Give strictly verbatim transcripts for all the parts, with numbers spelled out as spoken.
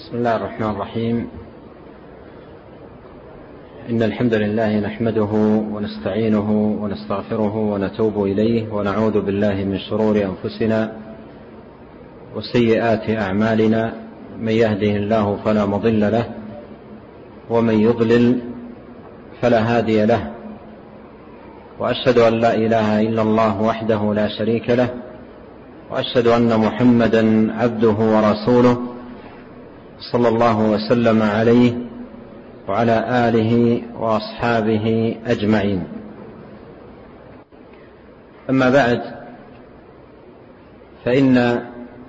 بسم الله الرحمن الرحيم. إن الحمد لله نحمده ونستعينه ونستغفره ونتوب إليه ونعوذ بالله من شرور أنفسنا وسيئات أعمالنا، من يهده الله فلا مضل له ومن يضلل فلا هادي له، وأشهد أن لا إله إلا الله وحده لا شريك له، وأشهد أن محمدا عبده ورسوله صلى الله وسلم عليه وعلى آله وأصحابه أجمعين. أما بعد، فإن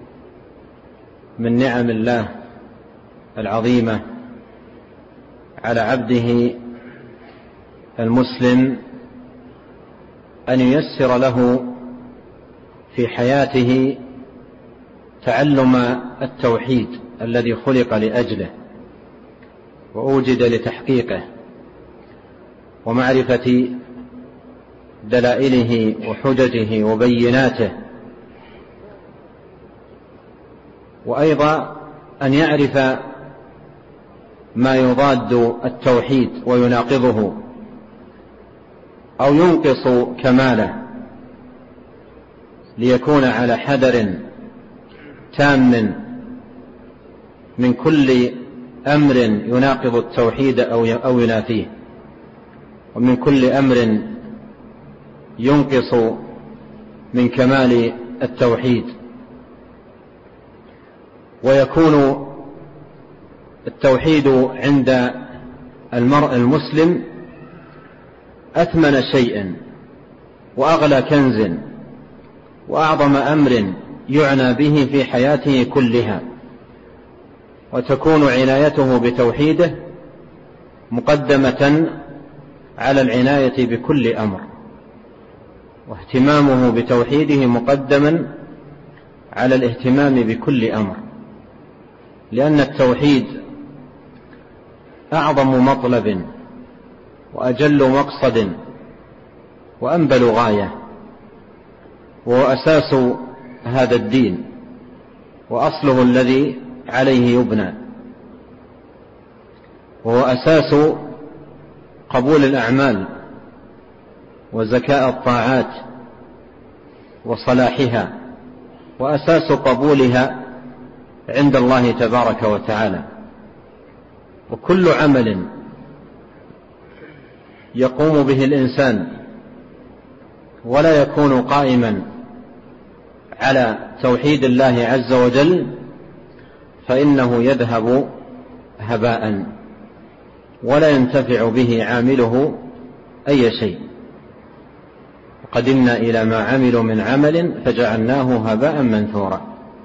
من نعم الله العظيمة على عبده المسلم أن ييسر له في حياته تعلم التوحيد الذي خلق لأجله وأوجد لتحقيقه، ومعرفة دلائله وحججه وبيناته، وأيضا أن يعرف ما يضاد التوحيد ويناقضه أو ينقص كماله، ليكون على حذر تام من كل أمر يناقض التوحيد أو ينافيه، ومن كل أمر ينقص من كمال التوحيد. ويكون التوحيد عند المرء المسلم أثمن شيء وأغلى كنز وأعظم أمر يعنى به في حياته كلها، وتكون عنايته بتوحيده مقدمة على العناية بكل أمر، واهتمامه بتوحيده مقدما على الاهتمام بكل أمر، لأن التوحيد أعظم مطلب وأجل مقصد وأنبل غاية، وهو أساس هذا الدين وأصله الذي عليه يبنى، وهو أساس قبول الأعمال وزكاء الطاعات وصلاحها، وأساس قبولها عند الله تبارك وتعالى. وكل عمل يقوم به الإنسان ولا يكون قائما على توحيد الله عز وجل فإنه يذهب هباء ولا ينتفع به عامله أي شيء. وقدمنا إلى ما عملوا من عمل فجعلناه هباء منثورا.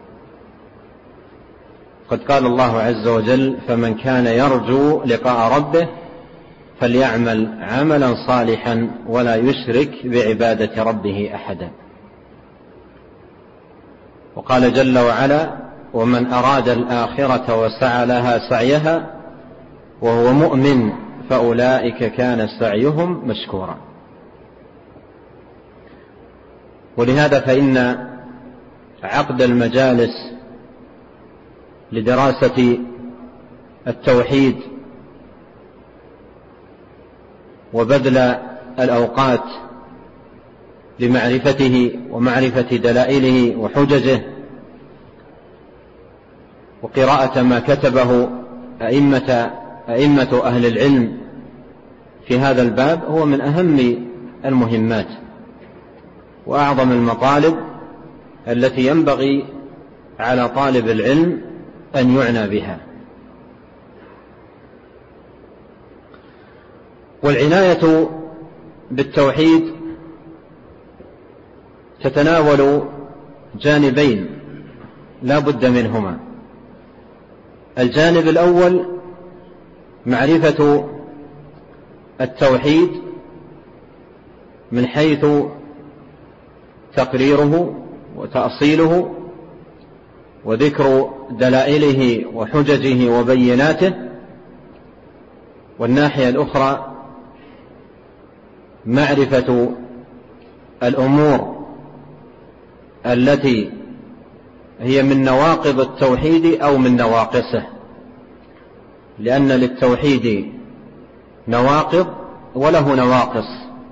قد قال الله عز وجل: فمن كان يرجو لقاء ربه فليعمل عملا صالحا ولا يشرك بعبادة ربه أحدا. وقال جل وعلا: ومن أراد الآخرة وسعى لها سعيها وهو مؤمن فأولئك كان سعيهم مشكورا. ولهذا فإن عقد المجالس لدراسة التوحيد وبذل الأوقات لمعرفته ومعرفة دلائله وحججه وقراءة ما كتبه أئمة, أئمة أهل العلم في هذا الباب هو من أهم المهمات وأعظم المطالب التي ينبغي على طالب العلم أن يعنى بها. والعناية بالتوحيد تتناول جانبين لا بد منهما. الجانب الأول معرفة التوحيد من حيث تقريره وتأصيله وذكر دلائله وحججه وبيناته، والناحية الأخرى معرفة الأمور التي هي من نواقض التوحيد أو من نواقصه، لأن للتوحيد نواقض وله نواقص،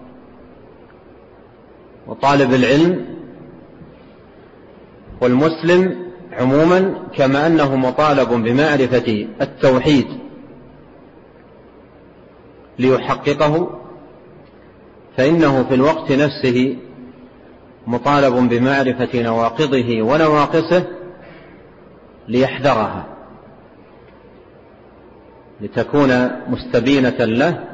وطالب العلم والمسلم عموما كما أنه مطالب بمعرفة التوحيد ليحققه، فإنه في الوقت نفسه مطالب بمعرفة نواقضه ونواقصه ليحذرها، لتكون مستبينة له،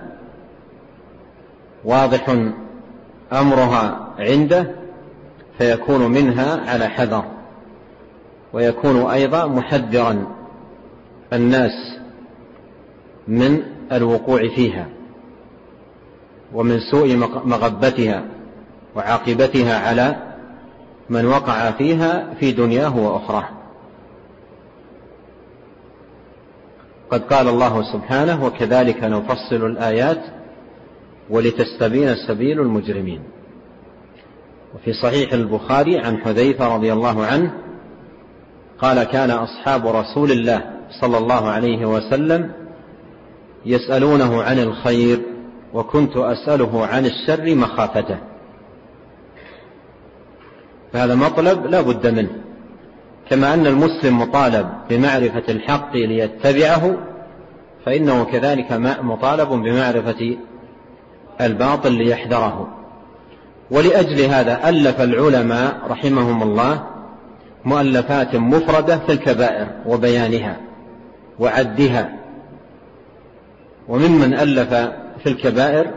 واضح أمرها عنده، فيكون منها على حذر، ويكون أيضا محذرا الناس من الوقوع فيها ومن سوء مغبتها وعاقبتها على من وقع فيها في دنياه وأخراه. قد قال الله سبحانه: وكذلك نفصل الآيات ولتستبين سبيل المجرمين. وفي صحيح البخاري عن حذيفة رضي الله عنه قال: كان أصحاب رسول الله صلى الله عليه وسلم يسألونه عن الخير وكنت أسأله عن الشر مخافته. فهذا مطلب لا بد منه، كما أن المسلم مطالب بمعرفة الحق ليتبعه، فإنه كذلك مطالب بمعرفة الباطل ليحذره. ولأجل هذا ألف العلماء رحمهم الله مؤلفات مفردة في الكبائر وبيانها وعدها. وممن ألف في الكبائر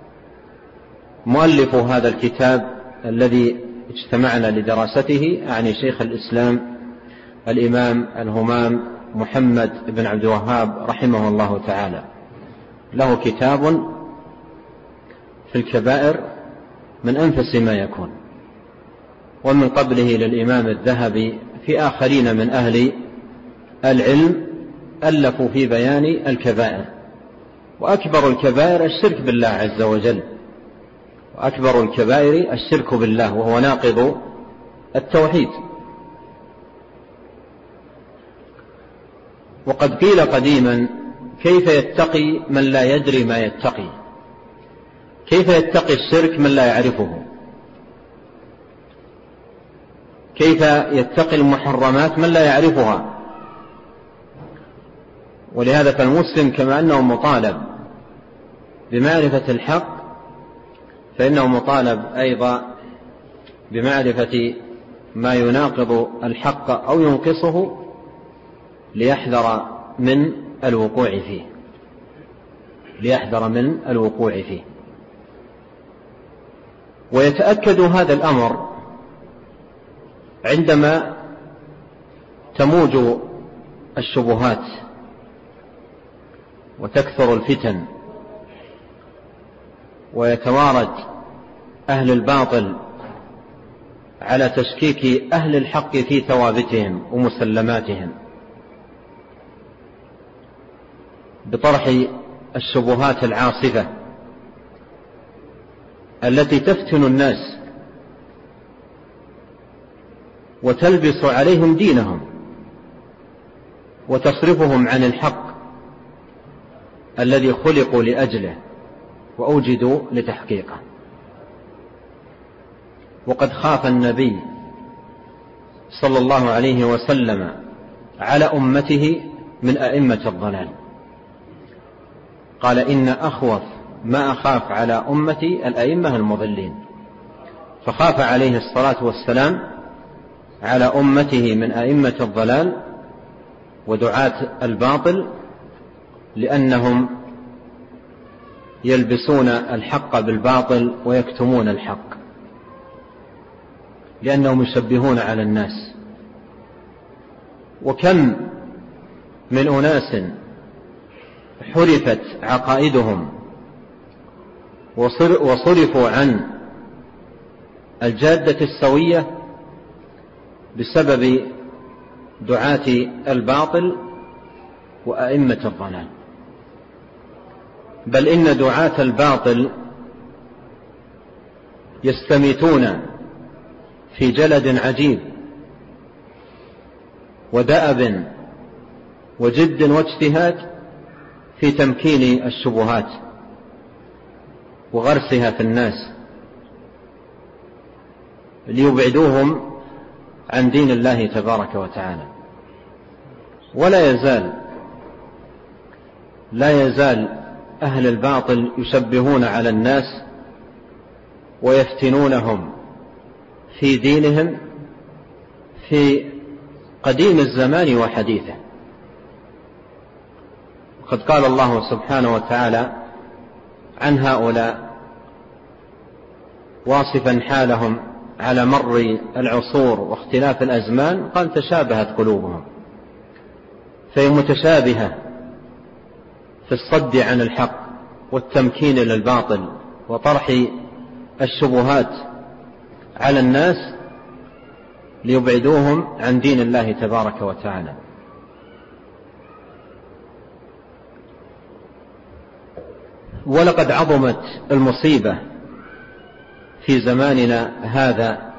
مؤلف هذا الكتاب الذي اجتمعنا لدراسته، يعني شيخ الإسلام الإمام الهمام محمد بن عبد الوهاب رحمه الله تعالى، له كتاب في الكبائر من أنفس ما يكون. ومن قبله للإمام الذهبي في آخرين من أهل العلم ألفوا في بيان الكبائر. وأكبر الكبائر الشرك بالله عز وجل، وأكبر الكبائر الشرك بالله وهو ناقض التوحيد. وقد قيل قديما: كيف يتقي من لا يدري ما يتقي؟ كيف يتقي الشرك من لا يعرفه؟ كيف يتقي المحرمات من لا يعرفها؟ ولهذا فالمسلم كما أنه مطالب بمعرفة الحق، فإنه مطالب أيضا بمعرفة ما يناقض الحق أو ينقصه ليحذر من الوقوع فيه ليحذر من الوقوع فيه. ويتأكد هذا الأمر عندما تموج الشبهات وتكثر الفتن ويتوارد أهل الباطل على تشكيك أهل الحق في ثوابتهم ومسلماتهم بطرح الشبهات العاصفة التي تفتن الناس وتلبس عليهم دينهم وتصرفهم عن الحق الذي خلقوا لأجله وأوجدوا لتحقيقه. وقد خاف النبي صلى الله عليه وسلم على أمته من أئمة الضلال، قال: إن أخوف ما أخاف على أمتي الأئمة المضلين. فخاف عليه الصلاة والسلام على أمته من أئمة الضلال ودعاة الباطل، لأنهم يلبسون الحق بالباطل ويكتمون الحق، لأنهم يشبهون على الناس. وكم من أناس حرفت عقائدهم وصرفوا عن الجادة السوية بسبب دعاة الباطل وأئمة الضلال. بل إن دعاة الباطل يستميتون في جلد عجيب ودأب وجد واجتهاد في تمكين الشبهات وغرسها في الناس ليبعدوهم عن دين الله تبارك وتعالى. ولا يزال لا يزال أهل الباطل يشبهون على الناس ويفتنونهم في دينهم في قديم الزمان وحديثه. وقد قال الله سبحانه وتعالى عن هؤلاء واصفا حالهم على مر العصور واختلاف الأزمان، قال تشابهت قلوبهم، فهي متشابهة في الصد عن الحق والتمكين للباطل وطرح الشبهات على الناس ليبعدوهم عن دين الله تبارك وتعالى. ولقد عظمت المصيبة في زماننا هذا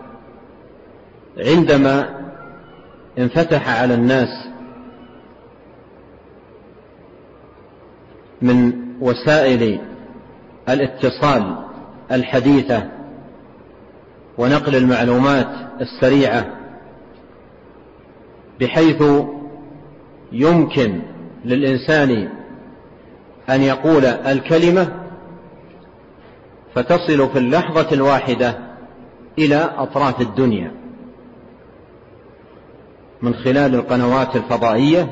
عندما انفتح على الناس من وسائل الاتصال الحديثة ونقل المعلومات السريعة، بحيث يمكن للإنسان أن يقول الكلمة فتصل في اللحظة الواحدة إلى أطراف الدنيا من خلال القنوات الفضائية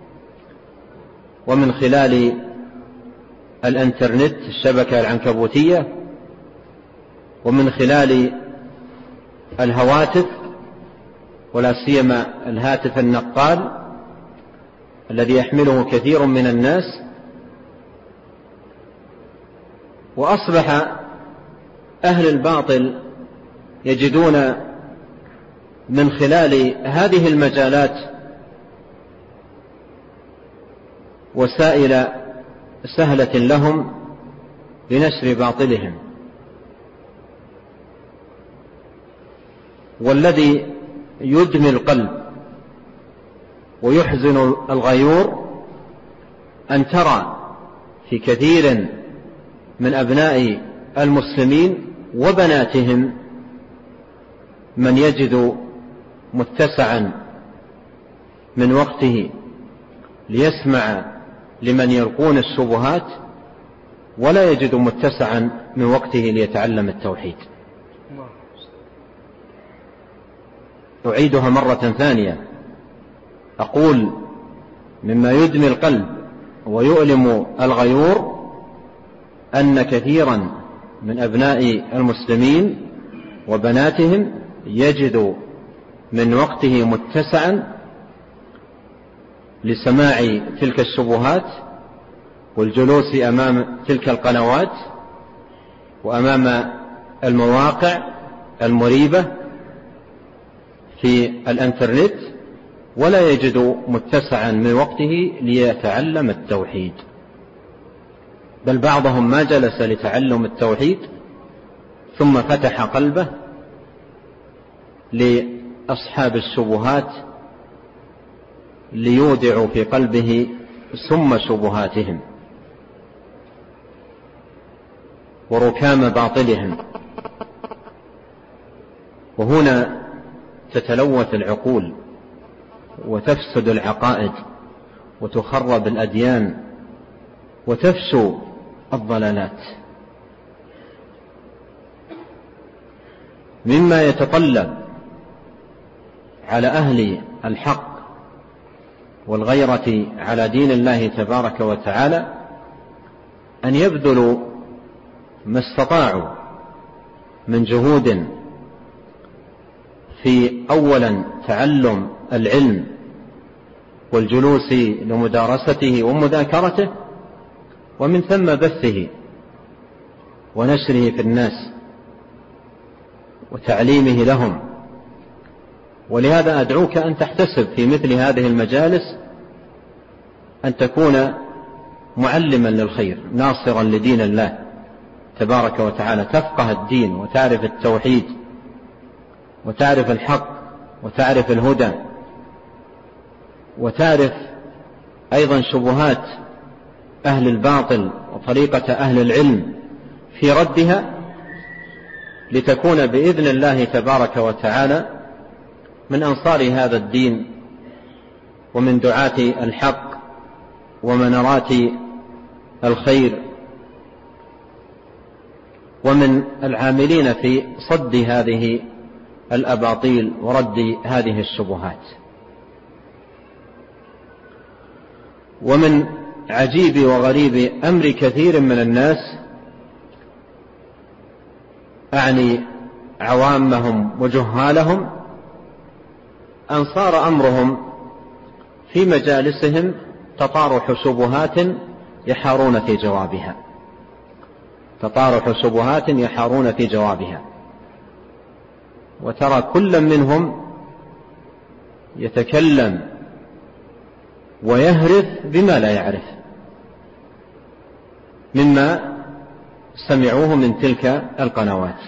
ومن خلال الانترنت الشبكة العنكبوتية ومن خلال الهواتف، ولا سيما الهاتف النقال الذي يحمله كثير من الناس. وأصبح أهل الباطل يجدون من خلال هذه المجالات وسائل سهلة لهم لنشر باطلهم. والذي يدمي القلب ويحزن الغيور أن ترى في كثير من أبناء المسلمين وبناتهم من يجد متسعا من وقته ليسمع لمن يلقون الشبهات، ولا يجد متسعا من وقته ليتعلم التوحيد. أعيدها مرة ثانية، أقول مما يدمي القلب ويؤلم الغيور أن كثيرا من أبناء المسلمين وبناتهم يجد من وقته متسعا لسماع تلك الشبهات والجلوس أمام تلك القنوات وأمام المواقع المريبة في الانترنت، ولا يجد متسعا من وقته ليتعلم التوحيد. بل بعضهم ما جلس لتعلم التوحيد ثم فتح قلبه لأصحاب الشبهات ليودعوا في قلبه سم شبهاتهم وركام باطلهم. وهنا تتلوث العقول وتفسد العقائد وتخرب الأديان وتفشو الضلالات. مما يتطلب على أهل الحق والغيرة على دين الله تبارك وتعالى أن يبذلوا ما استطاعوا من جهود في أولا تعلم العلم والجلوس لمدارسته ومذاكرته، ومن ثم بثه ونشره في الناس وتعليمه لهم. ولهذا أدعوك أن تحتسب في مثل هذه المجالس أن تكون معلما للخير ناصرا لدين الله تبارك وتعالى، تفقه الدين وتعرف التوحيد وتعرف الحق وتعرف الهدى وتعرف أيضا شبهات أهل الباطل وطريقة أهل العلم في ردها، لتكون بإذن الله تبارك وتعالى من أنصار هذا الدين ومن دعاة الحق ومنارات الخير ومن العاملين في صد هذه الأباطيل ورد هذه الشبهات. ومن عجيب وغريب أمر كثير من الناس، أعني عوامهم وجهالهم، أن صار أمرهم في مجالسهم تطارح شبهات يحارون في جوابها تطارح شبهات يحارون في جوابها وترى كل منهم يتكلم ويهرف بما لا يعرف مما سمعوه من تلك القنوات،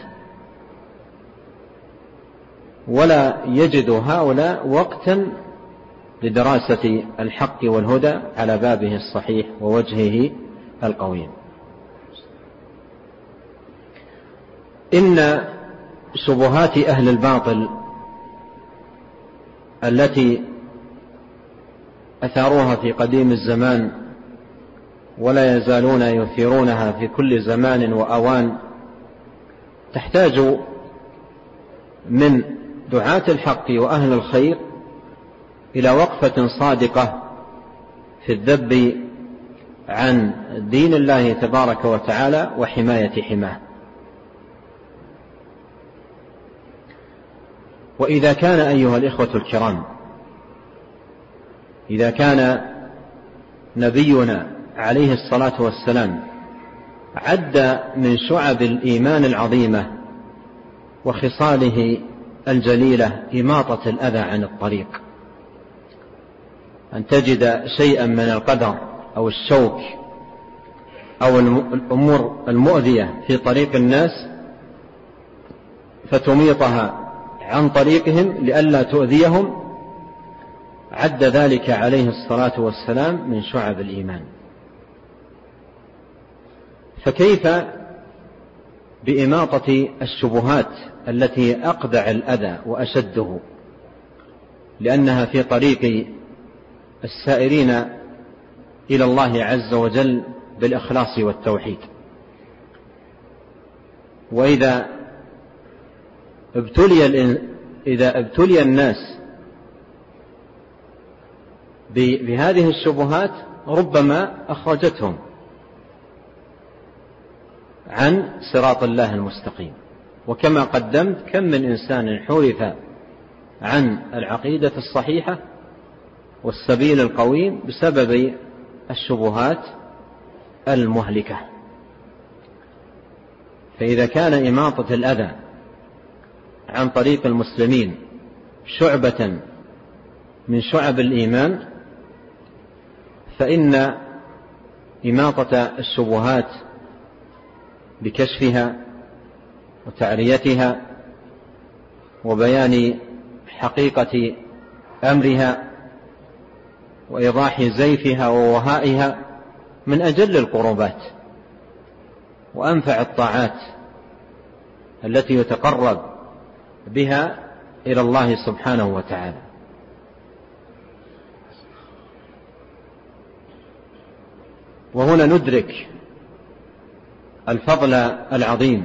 ولا يجد هؤلاء وقتا لدراسة الحق والهدى على بابه الصحيح ووجهه القويم. إن شبهات أهل الباطل التي أثاروها في قديم الزمان ولا يزالون يثيرونها في كل زمان وأوان، تحتاج من دعاة الحق وأهل الخير إلى وقفة صادقة في الذب عن دين الله تبارك وتعالى وحماية حماه. وإذا كان أيها الإخوة الكرام، إذا كان نبينا عليه الصلاة والسلام عد من شعب الإيمان العظيمة وخصاله الجليلة إماطة الأذى عن الطريق، أن تجد شيئا من القدر أو الشوك أو الأمور المؤذية في طريق الناس فتميطها عن طريقهم لئلا تؤذيهم، عد ذلك عليه الصلاة والسلام من شعب الإيمان. فكيف بإماطة الشبهات التي أقدع الأذى وأشده، لأنها في طريق السائرين إلى الله عز وجل بالإخلاص والتوحيد. وإذا ابتلي, إذا ابتلي الناس بهذه الشبهات ربما أخرجتهم عن صراط الله المستقيم. وكما قدمت، كم من إنسان حرف عن العقيدة الصحيحة والسبيل القويم بسبب الشبهات المهلكة. فإذا كان إماطة الأذى عن طريق المسلمين شعبة من شعب الإيمان، فإن إماطة الشبهات بكشفها وتعريتها وبيان حقيقة أمرها وإيضاح زيفها ووهائها من أجل القربات وأنفع الطاعات التي يتقرب بها إلى الله سبحانه وتعالى. وهنا ندرك الفضل العظيم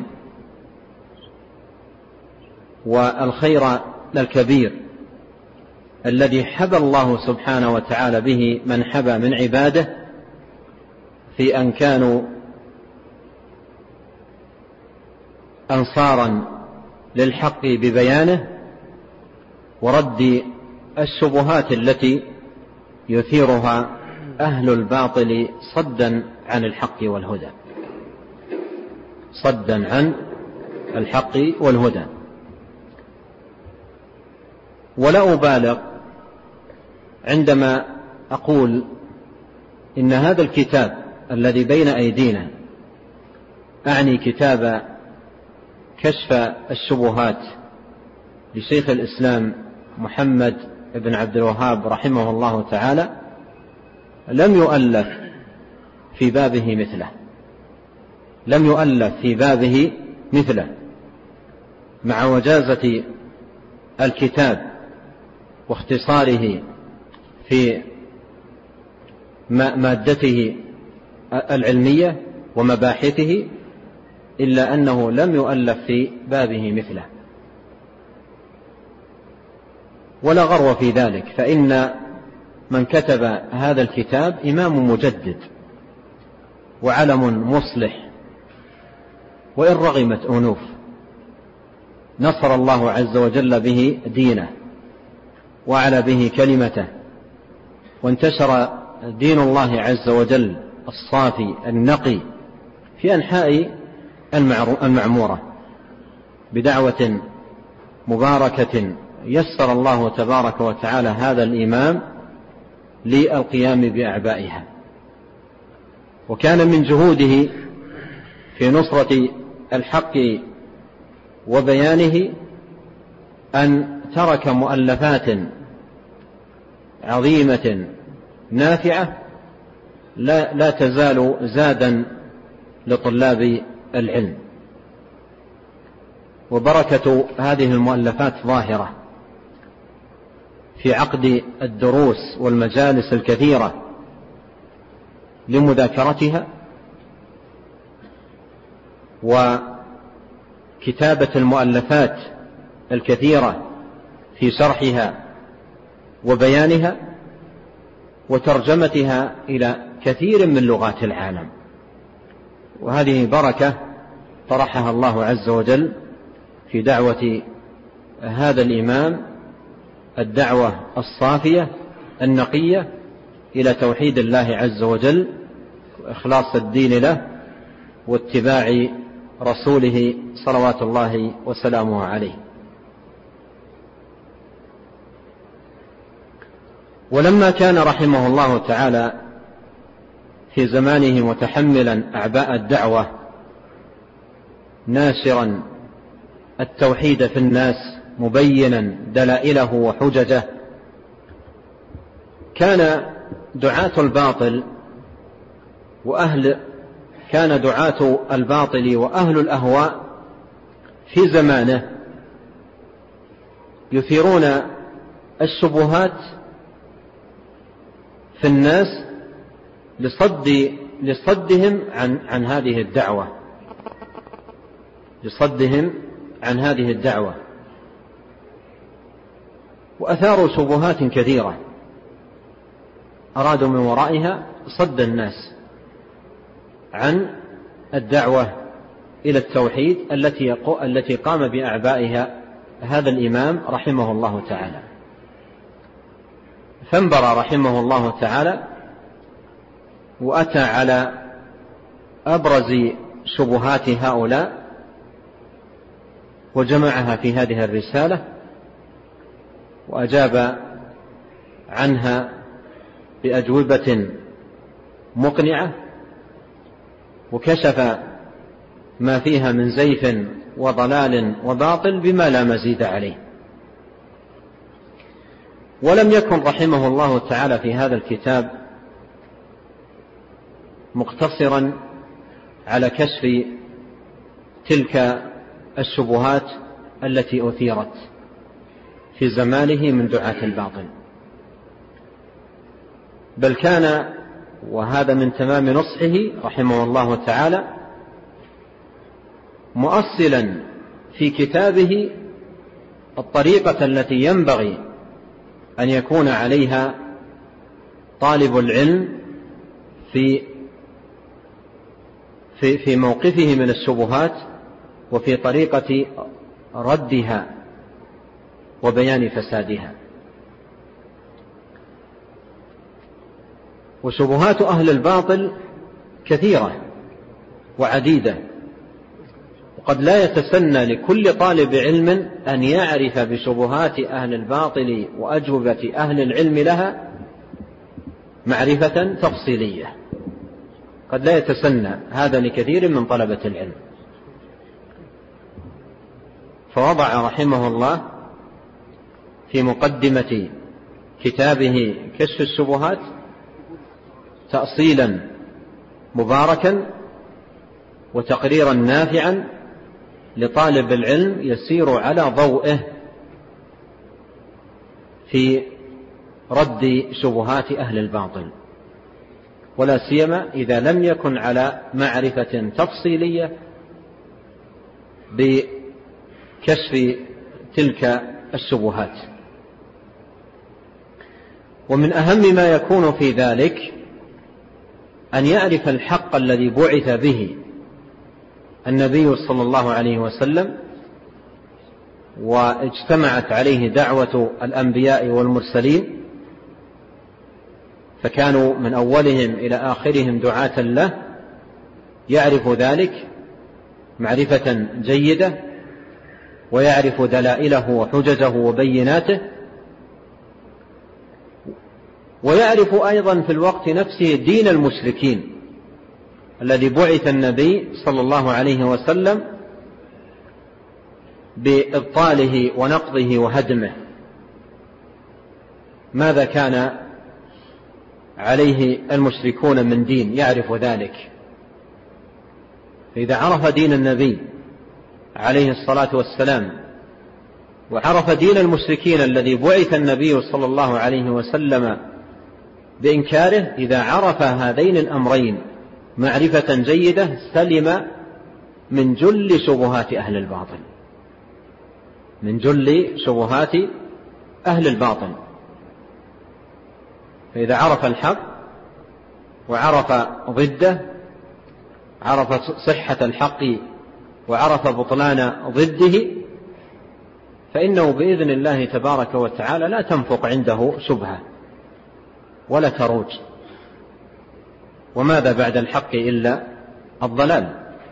والخير الكبير الذي حبى الله سبحانه وتعالى به من حبى من عباده، في أن كانوا أنصارا للحق ببيانه ورد الشبهات التي يثيرها أهل الباطل صدا عن الحق والهدى صدا عن الحق والهدى. ولا أبالغ عندما أقول إن هذا الكتاب الذي بين أيدينا، أعني كتاب كشف الشبهات لشيخ الإسلام محمد بن عبد الوهاب رحمه الله تعالى، لم يؤلف في بابه مثله، لم يؤلف في بابه مثله، مع وجازة الكتاب واختصاره في مادته العلمية ومباحثه، إلا أنه لم يؤلف في بابه مثله. ولا غرو في ذلك، فإن من كتب هذا الكتاب إمام مجدد وعلم مصلح، وإن رغمت أنوف نصر الله عز وجل به دينه وعلى به كلمته، وانتشر دين الله عز وجل الصافي النقي في أنحاء المعمورة بدعوة مباركة يسر الله تبارك وتعالى هذا الإمام للقيام بأعبائها. وكان من جهوده في نصرة الحق وبيانه أن ترك مؤلفات عظيمة نافعة لا, لا تزال زادا لطلاب العلم. وبركة هذه المؤلفات ظاهرة في عقد الدروس والمجالس الكثيرة لمذاكرتها، وكتابة المؤلفات الكثيرة في شرحها وبيانها، وترجمتها إلى كثير من لغات العالم. وهذه بركة طرحها الله عز وجل في دعوة هذا الإمام، الدعوة الصافية النقية إلى توحيد الله عز وجل وإخلاص الدين له واتباع رسوله صلوات الله وسلامه عليه. ولما كان رحمه الله تعالى في زمانه متحملا أعباء الدعوة ناشرا التوحيد في الناس مبينا دلائله وحججه، كان دعاة الباطل وأهل كان دعاة الباطل وأهل الأهواء في زمانه يثيرون الشبهات في الناس لصد لصدهم عن عن هذه الدعوة لصدهم عن هذه الدعوة وأثاروا شبهات كثيرة أرادوا من ورائها صد الناس عن الدعوة إلى التوحيد التي التي قام بأعبائها هذا الإمام رحمه الله تعالى. فانبر رحمه الله تعالى وأتى على أبرز شبهات هؤلاء وجمعها في هذه الرسالة وأجاب عنها بأجوبة مقنعة، وكشف ما فيها من زيف وضلال وباطل بما لا مزيد عليه. ولم يكن رحمه الله تعالى في هذا الكتاب مقتصرا على كشف تلك الشبهات التي أثيرت في زمانه من دعاة الباطل، بل كان، وهذا من تمام نصحه رحمه الله تعالى، مؤصلا في كتابه الطريقة التي ينبغي أن يكون عليها طالب العلم في في في موقفه من الشبهات وفي طريقة ردها وبيان فسادها. وشبهات أهل الباطل كثيرة وعديدة، وقد لا يتسنى لكل طالب علم أن يعرف بشبهات أهل الباطل وأجوبة أهل العلم لها معرفة تفصيلية، قد لا يتسنى هذا لكثير من طلبة العلم. فوضع رحمه الله في مقدمة كتابه كشف الشبهات تأصيلا مباركا وتقريرا نافعا لطالب العلم يسير على ضوئه في رد شبهات أهل الباطل، ولا سيما إذا لم يكن على معرفة تفصيلية بكشف تلك الشبهات. ومن أهم ما يكون في ذلك أن يعرف الحق الذي بعث به النبي صلى الله عليه وسلم واجتمعت عليه دعوة الأنبياء والمرسلين، فكانوا من أولهم إلى آخرهم دعاة له، يعرف ذلك معرفة جيدة ويعرف دلائله وحججه وبيناته، ويعرف أيضا في الوقت نفسه دين المشركين الذي بعث النبي صلى الله عليه وسلم بإبطاله ونقضه وهدمه، ماذا كان عليه المشركون من دين يعرف ذلك. فإذا عرف دين النبي عليه الصلاة والسلام وعرف دين المشركين الذي بعث النبي صلى الله عليه وسلم بإنكاره، إذا عرف هذين الأمرين معرفة جيدة سلم من جل شبهات أهل الباطل، من جل شبهات أهل الباطل. فإذا عرف الحق وعرف ضده، عرف صحة الحق وعرف بطلان ضده، فإنه بإذن الله تبارك وتعالى لا تنفق عنده شبهة ولا تروج. وماذا بعد الحق إلا الضلال.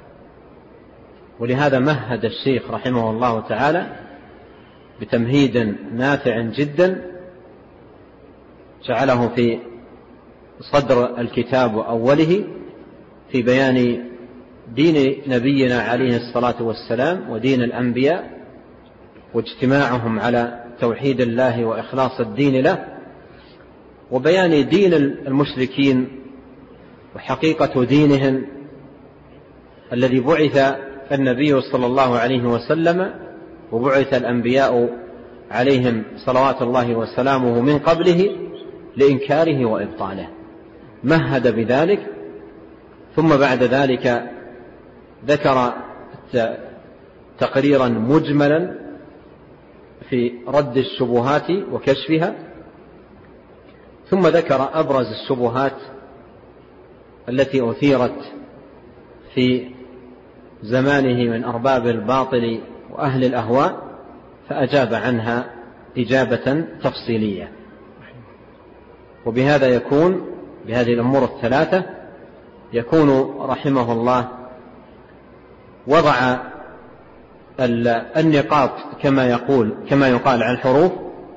ولهذا مهد الشيخ رحمه الله تعالى بتمهيد نافع جدا جعله في صدر الكتاب وأوله في بيان دين نبينا عليه الصلاة والسلام ودين الأنبياء واجتماعهم على توحيد الله وإخلاص الدين له، وبيان دين المشركين وحقيقة دينهم الذي بعث النبي صلى الله عليه وسلم وبعث الأنبياء عليهم صلوات الله وسلامه من قبله لإنكاره وإبطاله. مهد بذلك، ثم بعد ذلك ذكر تقريرا مجملا في رد الشبهات وكشفها، ثم ذكر أبرز الشبهات التي أثيرت في زمانه من أرباب الباطل وأهل الأهواء، فأجاب عنها إجابة تفصيلية. وبهذا يكون بهذه الأمور الثلاثة يكون رحمه الله وضع النقاط كما يقول كما يقال على الحروف،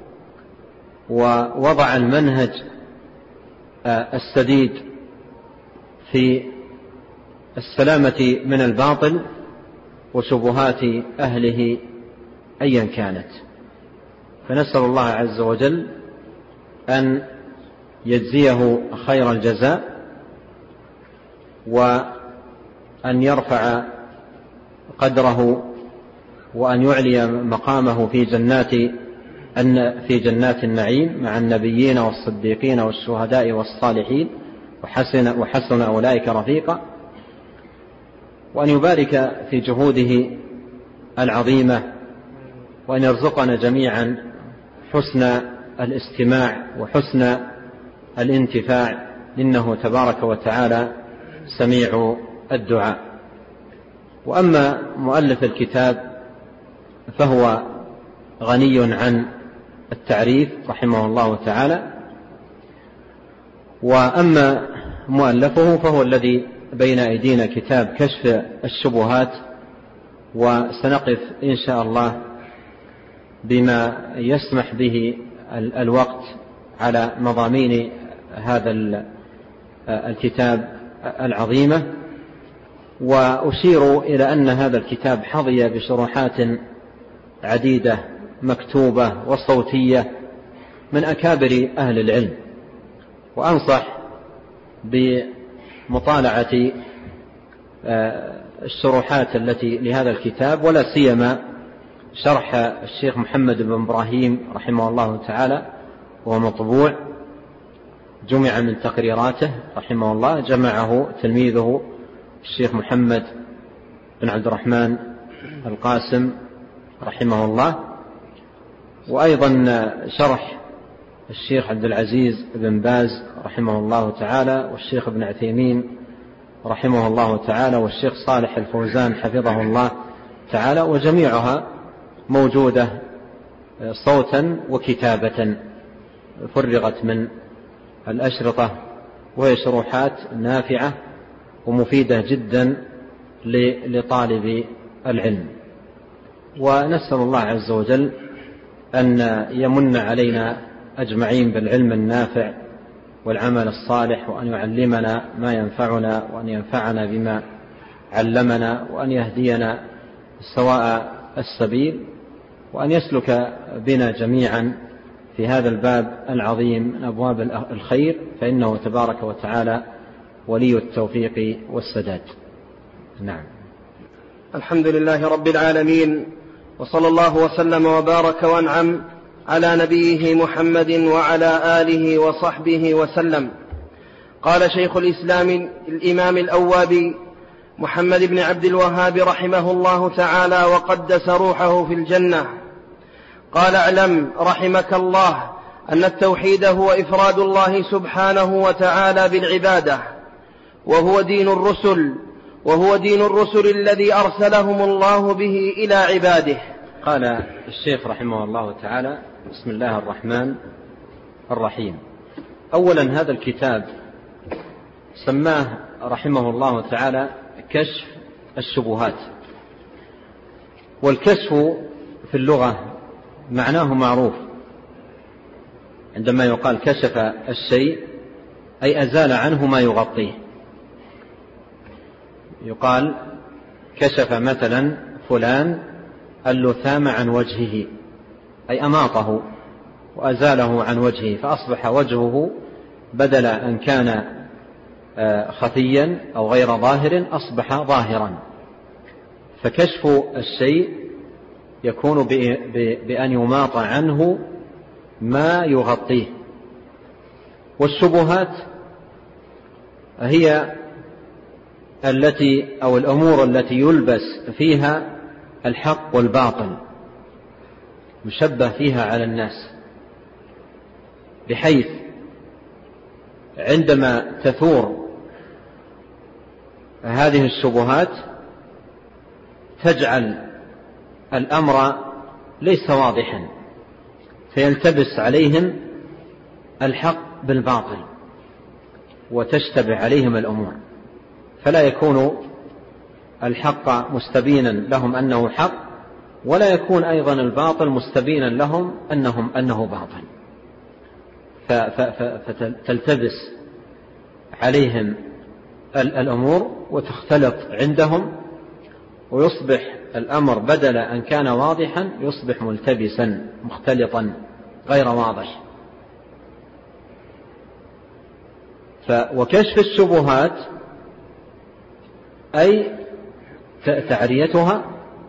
ووضع المنهج السديد في السلامة من الباطل وشبهات أهله أيا كانت. فنسأل الله عز وجل أن يجزيه خير الجزاء، وأن يرفع قدره، وأن يعلي مقامه في جنات في جنات النعيم مع النبيين والصديقين والشهداء والصالحين، وحسن, وحسن أولئك رفيقا، وأن يبارك في جهوده العظيمة، وأن يرزقنا جميعا حسن الاستماع وحسن الانتفاع، إنه تبارك وتعالى سميع الدعاء. وأما مؤلف الكتاب فهو غني عن التعريف رحمه الله تعالى، وأما مؤلفه فهو الذي بين أيدينا كتاب كشف الشبهات، وسنقف إن شاء الله بما يسمح به الوقت على مضامين هذا الكتاب العظيمة. وأشير إلى أن هذا الكتاب حظي بشروحات عديدة مكتوبة وصوتية من أكابر أهل العلم، وأنصح مطالعة الشروحات التي لهذا الكتاب، ولا سيما شرح الشيخ محمد بن إبراهيم رحمه الله تعالى، وهو مطبوع جمع من تقريراته رحمه الله، جمعه تلميذه الشيخ محمد بن عبد الرحمن القاسم رحمه الله. وأيضا شرح الشيخ عبد العزيز بن باز رحمه الله تعالى، والشيخ ابن عثيمين رحمه الله تعالى، والشيخ صالح الفوزان حفظه الله تعالى، وجميعها موجودة صوتا وكتابة، فرغت من الأشرطة، وهي شروحات نافعة ومفيدة جدا لطالب العلم. ونسأل الله عز وجل أن يمن علينا أجمعين بالعلم النافع والعمل الصالح، وأن يعلمنا ما ينفعنا، وأن ينفعنا بما علمنا، وأن يهدينا سواء السبيل، وأن يسلك بنا جميعا في هذا الباب العظيم من أبواب الخير، فإنه تبارك وتعالى ولي التوفيق والسداد. نعم. الحمد لله رب العالمين، وصلى الله وسلم وبارك وانعم على نبيه محمد وعلى آله وصحبه وسلم. قال شيخ الإسلام الإمام الأوابي محمد بن عبد الوهاب رحمه الله تعالى وقدس روحه في الجنة، قال: اعلم رحمك الله أن التوحيد هو إفراد الله سبحانه وتعالى بالعبادة، وهو دين الرسل وهو دين الرسل الذي أرسلهم الله به إلى عباده. قال الشيخ رحمه الله تعالى: بسم الله الرحمن الرحيم. أولا هذا الكتاب سماه رحمه الله تعالى كشف الشبهات. والكشف في اللغة معناه معروف، عندما يقال كشف الشيء أي أزال عنه ما يغطيه. يقال كشف مثلا فلان اللثام عن وجهه، أي أماطه وأزاله عن وجهه، فأصبح وجهه بدل أن كان خفيا أو غير ظاهر أصبح ظاهرا. فكشف الشيء يكون بأن يماط عنه ما يغطيه. والشبهات هي التي أو الأمور التي يلبس فيها الحق والباطل، يشبه فيها على الناس، بحيث عندما تثور هذه الشبهات تجعل الأمر ليس واضحا، فيلتبس عليهم الحق بالباطل وتشتبه عليهم الأمور، فلا يكون الحق مستبينا لهم أنه حق، ولا يكون أيضا الباطل مستبينا لهم أنهم أنه باطل، فتلتبس عليهم الأمور وتختلط عندهم، ويصبح الأمر بدل أن كان واضحا يصبح ملتبسا مختلطا غير واضح. وكشف الشبهات أي تعريتها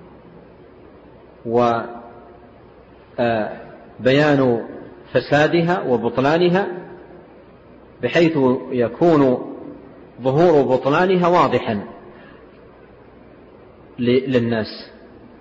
وبيان فسادها وبطلانها، بحيث يكون ظهور بطلانها واضحا للناس.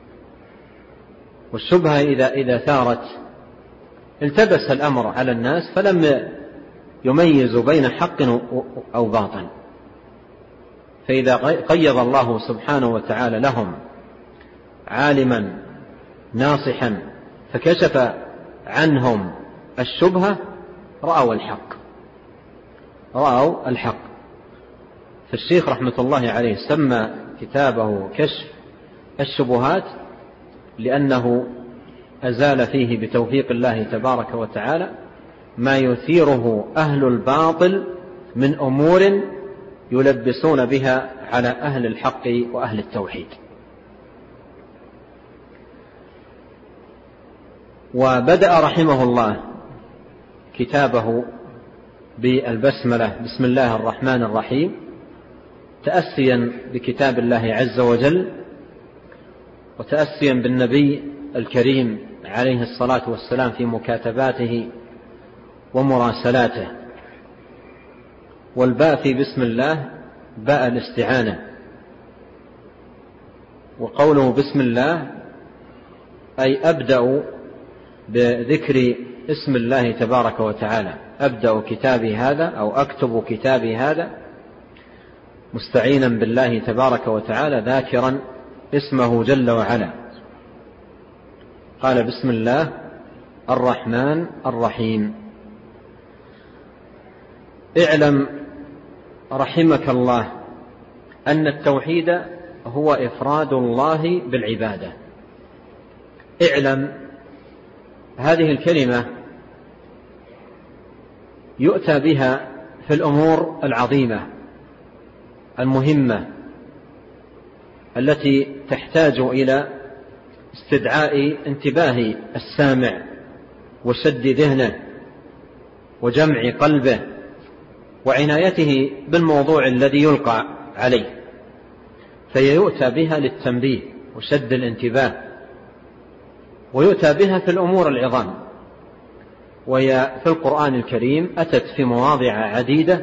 والشبهة إذا إذا ثارت التبس الأمر على الناس، فلم يميزوا بين حق أو باطل. فإذا قيض الله سبحانه وتعالى لهم عالما ناصحا فكشف عنهم الشبهة رأوا الحق رأوا الحق فالشيخ رحمة الله عليه سمى كتابه كشف الشبهات، لأنه أزال فيه بتوفيق الله تبارك وتعالى ما يثيره أهل الباطل من أمور يلبسون بها على أهل الحق وأهل التوحيد. وبدأ رحمه الله كتابه بالبسملة: بسم الله الرحمن الرحيم، تأسيا بكتاب الله عز وجل وتأسيا بالنبي الكريم عليه الصلاة والسلام في مكاتباته ومراسلاته. والباء في بسم الله باء الاستعانة، وقوله بسم الله أي أبدأ بذكر اسم الله تبارك وتعالى، أبدأ كتابي هذا أو أكتب كتابي هذا مستعينا بالله تبارك وتعالى ذاكرا اسمه جل وعلا. قال بسم الله الرحمن الرحيم. اعلم رحمك الله أن التوحيد هو إفراد الله بالعبادة. اعلم، هذه الكلمة يؤتى بها في الأمور العظيمة المهمة التي تحتاج إلى استدعاء انتباه السامع وشد ذهنه وجمع قلبه وعنايته بالموضوع الذي يلقى عليه، فهي يؤتى بها للتنبيه وشد الانتباه، ويؤتى بها في الأمور العظام. وهي في القرآن الكريم أتت في مواضع عديدة،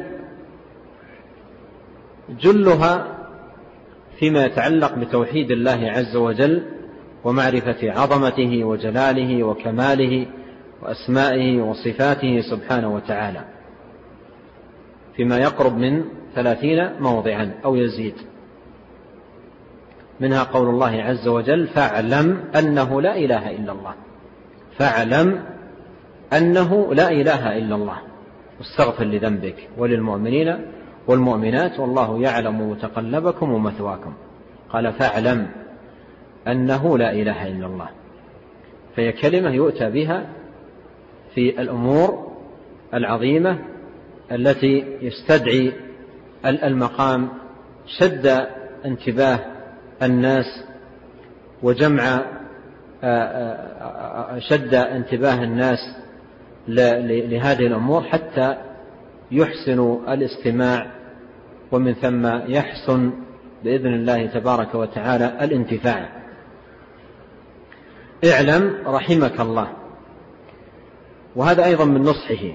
جلها فيما يتعلق بتوحيد الله عز وجل ومعرفة عظمته وجلاله وكماله وأسمائه وصفاته سبحانه وتعالى، فيما يقرب من ثلاثين موضعا أو يزيد. منها قول الله عز وجل فاعلم أنه لا إله إلا الله، فاعلم أنه لا إله إلا الله واستغفر لذنبك وللمؤمنين والمؤمنات والله يعلم متقلبكم ومثواكم. قال فاعلم أنه لا إله إلا الله، فهي كلمة يؤتى بها في الأمور العظيمة التي يستدعي المقام شد انتباه الناس وجمع شد انتباه الناس لهذه الأمور حتى يحسن الاستماع، ومن ثم يحسن بإذن الله تبارك وتعالى الانتفاع. اعلم رحمك الله. وهذا أيضا من نصحه،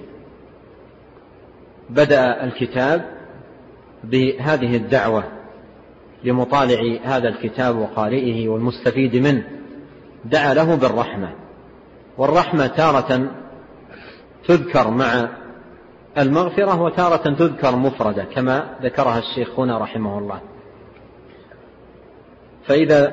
بدأ الكتاب بهذه الدعوة لمطالع هذا الكتاب وقارئه والمستفيد منه، دعا له بالرحمة. والرحمة تارة تذكر مع المغفرة وتارة تذكر مفردة كما ذكرها الشيخ هنا رحمه الله. فإذا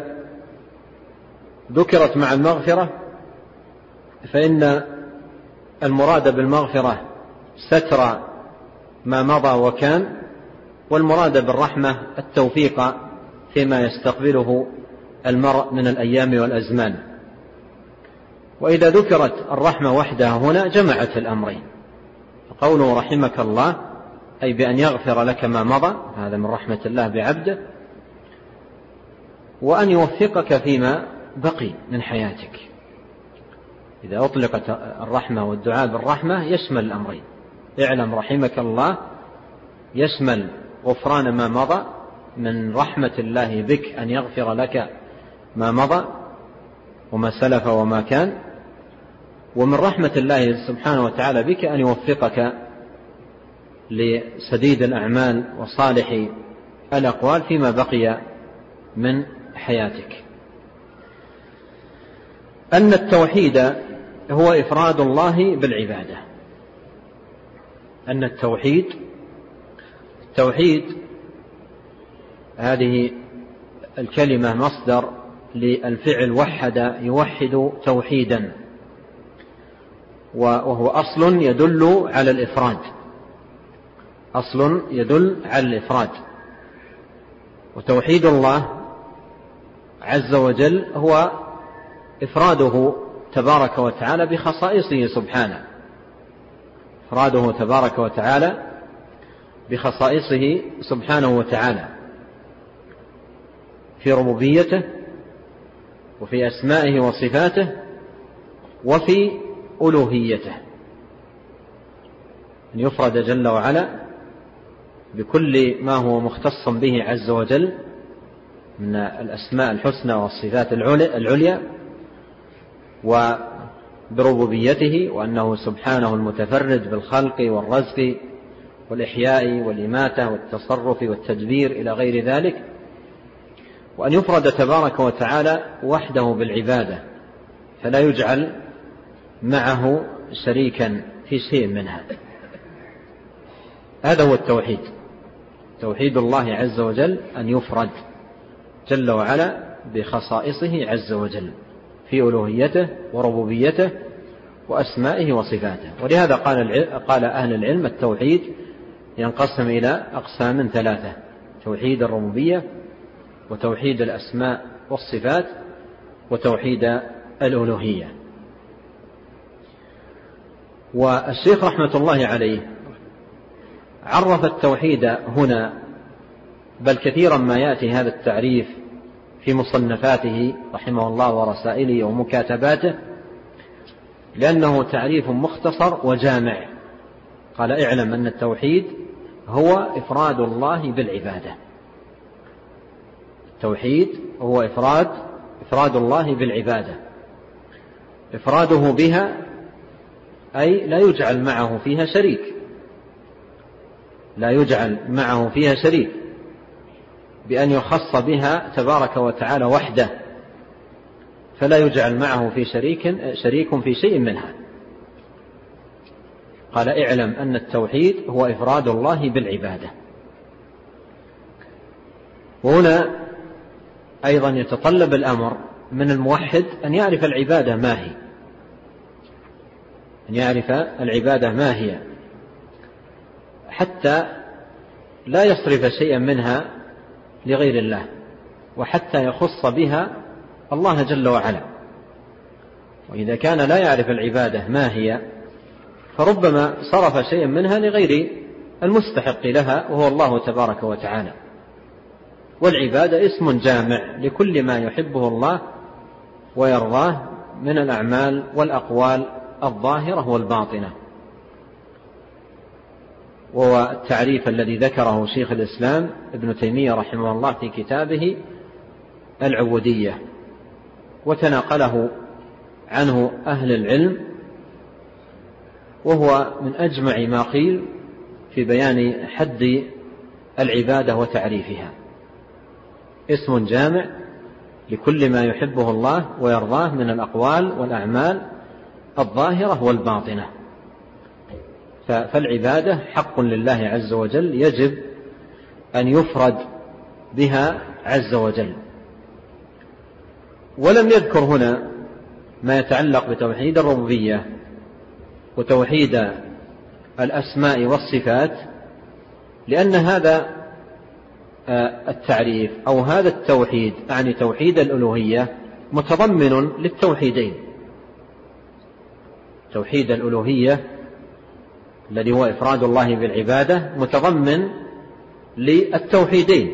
ذكرت مع المغفرة فإن المراد بالمغفرة ستر ما مضى وكان، والمراد بالرحمة التوفيق فيما يستقبله المرء من الأيام والأزمان. وإذا ذكرت الرحمة وحدها هنا جمعت الأمرين، قوله رحمك الله أي بأن يغفر لك ما مضى، هذا من رحمة الله بعبده، وأن يوفقك فيما بقي من حياتك. إذا أطلقت الرحمة والدعاء بالرحمة يشمل الأمرين. اعلم رحمك الله يشمل غفران ما مضى، من رحمة الله بك أن يغفر لك ما مضى وما سلف وما كان، ومن رحمة الله سبحانه وتعالى بك أن يوفقك لسديد الأعمال وصالح الأقوال فيما بقي من حياتك. أن التوحيد هو إفراد الله بالعبادة. أن التوحيد التوحيد هذه الكلمة مصدر للفعل وحد يوحد توحيدا، وهو أصل يدل على الإفراد، أصل يدل على الإفراد. وتوحيد الله عز وجل هو إفراده تبارك وتعالى بخصائصه سبحانه، إفراده تبارك وتعالى بخصائصه سبحانه وتعالى في ربوبيته وفي أسمائه وصفاته وفي ألوهيته، أن يفرد جل وعلا بكل ما هو مختص به عز وجل من الأسماء الحسنى والصفات العليا، وبربوبيته، وأنه سبحانه المتفرد بالخلق والرزق والإحياء والإماتة والتصرف والتدبير إلى غير ذلك، وأن يفرد تبارك وتعالى وحده بالعبادة فلا يجعل معه شريكا في شيء منها. هذا هو التوحيد، توحيد الله عز وجل أن يفرد جل وعلا بخصائصه عز وجل في ألوهيته وربوبيته وأسمائه وصفاته. ولهذا قال قال أهل العلم التوحيد ينقسم إلى أقسام ثلاثة: توحيد الربوبية، وتوحيد الأسماء والصفات، وتوحيد الألوهية. والشيخ رحمة الله عليه عرف التوحيد هنا، بل كثيرا ما يأتي هذا التعريف في مصنفاته رحمه الله ورسائله ومكاتباته، لأنه تعريف مختصر وجامع. قال: اعلم أن التوحيد هو إفراد الله بالعبادة. التوحيد هو إفراد إفراد الله بالعبادة، إفراده بها أي لا يجعل معه فيها شريك، لا يجعل معه فيها شريك، بأن يخص بها تبارك وتعالى وحده، فلا يجعل معه في شريك شريك في شيء منها. قال: اعلم أن التوحيد هو إفراد الله بالعبادة. وهنا أيضا يتطلب الأمر من الموحد أن يعرف العبادة ما هي، أن يعرف العبادة ما هي، حتى لا يصرف شيئا منها لغير الله، وحتى يخص بها الله جل وعلا. وإذا كان لا يعرف العبادة ما هي، فربما صرف شيئا منها لغير المستحق لها وهو الله تبارك وتعالى. والعبادة اسم جامع لكل ما يحبه الله ويرضاه من الأعمال والأقوال الظاهرة والباطنة. وهو التعريف الذي ذكره شيخ الإسلام ابن تيمية رحمه الله في كتابه العبودية، وتناقله عنه أهل العلم، وهو من أجمع ما قيل في بيان حد العبادة وتعريفها. اسم جامع لكل ما يحبه الله ويرضاه من الأقوال والأعمال الظاهرة والباطنة. فالعبادة حق لله عز وجل، يجب أن يفرد بها عز وجل. ولم يذكر هنا ما يتعلق بتوحيد الربوبية وتوحيد الأسماء والصفات، لأن هذا التعريف أو هذا التوحيد يعني توحيد الألوهية متضمن للتوحيدين. توحيد الألوهية الذي هو إفراد الله بالعبادة متضمن للتوحيدين.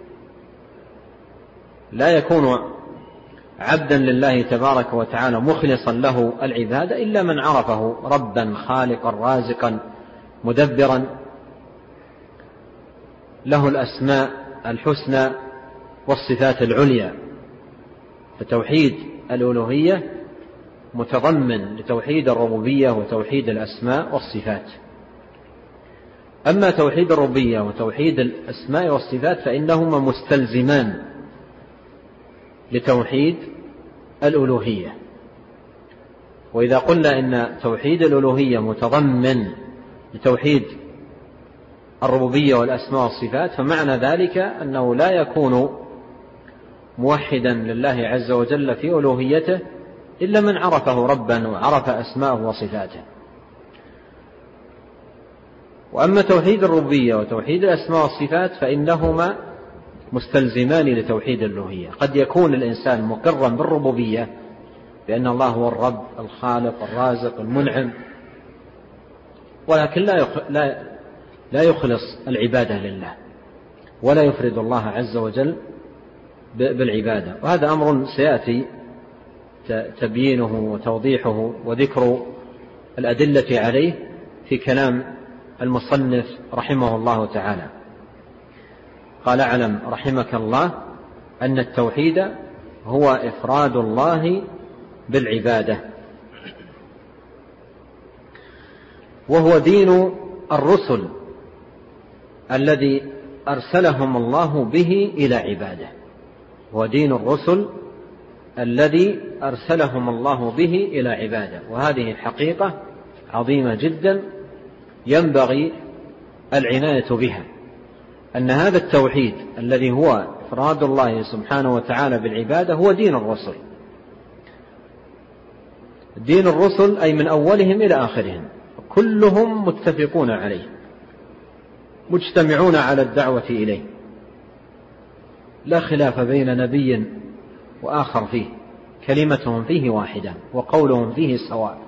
لا يكون عبدا لله تبارك وتعالى مخلصا له العبادة إلا من عرفه ربا خالقا رازقا مدبرا له الأسماء الحسنى والصفات العليا. فتوحيد الألوهية متضمن لتوحيد الربوبية وتوحيد الأسماء والصفات. أما توحيد الربوبية وتوحيد الأسماء والصفات فإنهما مستلزمان لتوحيد الألوهية. وإذا قلنا إن توحيد الألوهية متضمن لتوحيد الربوبية والأسماء والصفات، فمعنى ذلك أنه لا يكون موحدا لله عز وجل في ألوهيته إلا من عرفه ربا وعرف أسماءه وصفاته. وأما توحيد الربوبية وتوحيد الأسماء والصفات فإنهما مستلزمان لتوحيد الألوهية. قد يكون الإنسان مقرا بالربوبية بأن الله هو الرب الخالق الرازق المنعم، ولكن لا لا يخلص العبادة لله ولا يفرد الله عز وجل بالعبادة. وهذا أمر سيأتي تبيينه وتوضيحه وذكر الأدلة عليه في كلام المصنف رحمه الله تعالى. قال اعلم رحمك الله أن التوحيد هو إفراد الله بالعبادة، وهو دين الرسل الذي أرسلهم الله به إلى عباده، هو دين الرسل الذي أرسلهم الله به إلى عباده. وهذه حقيقة عظيمة جدا ينبغي العناية بها، أن هذا التوحيد الذي هو إفراد الله سبحانه وتعالى بالعبادة هو دين الرسل. دين الرسل أي من أولهم إلى آخرهم كلهم متفقون عليه، مجتمعون على الدعوة إليه، لا خلاف بين نبي وآخر فيه، كلمتهم فيه واحدة وقولهم فيه سواء.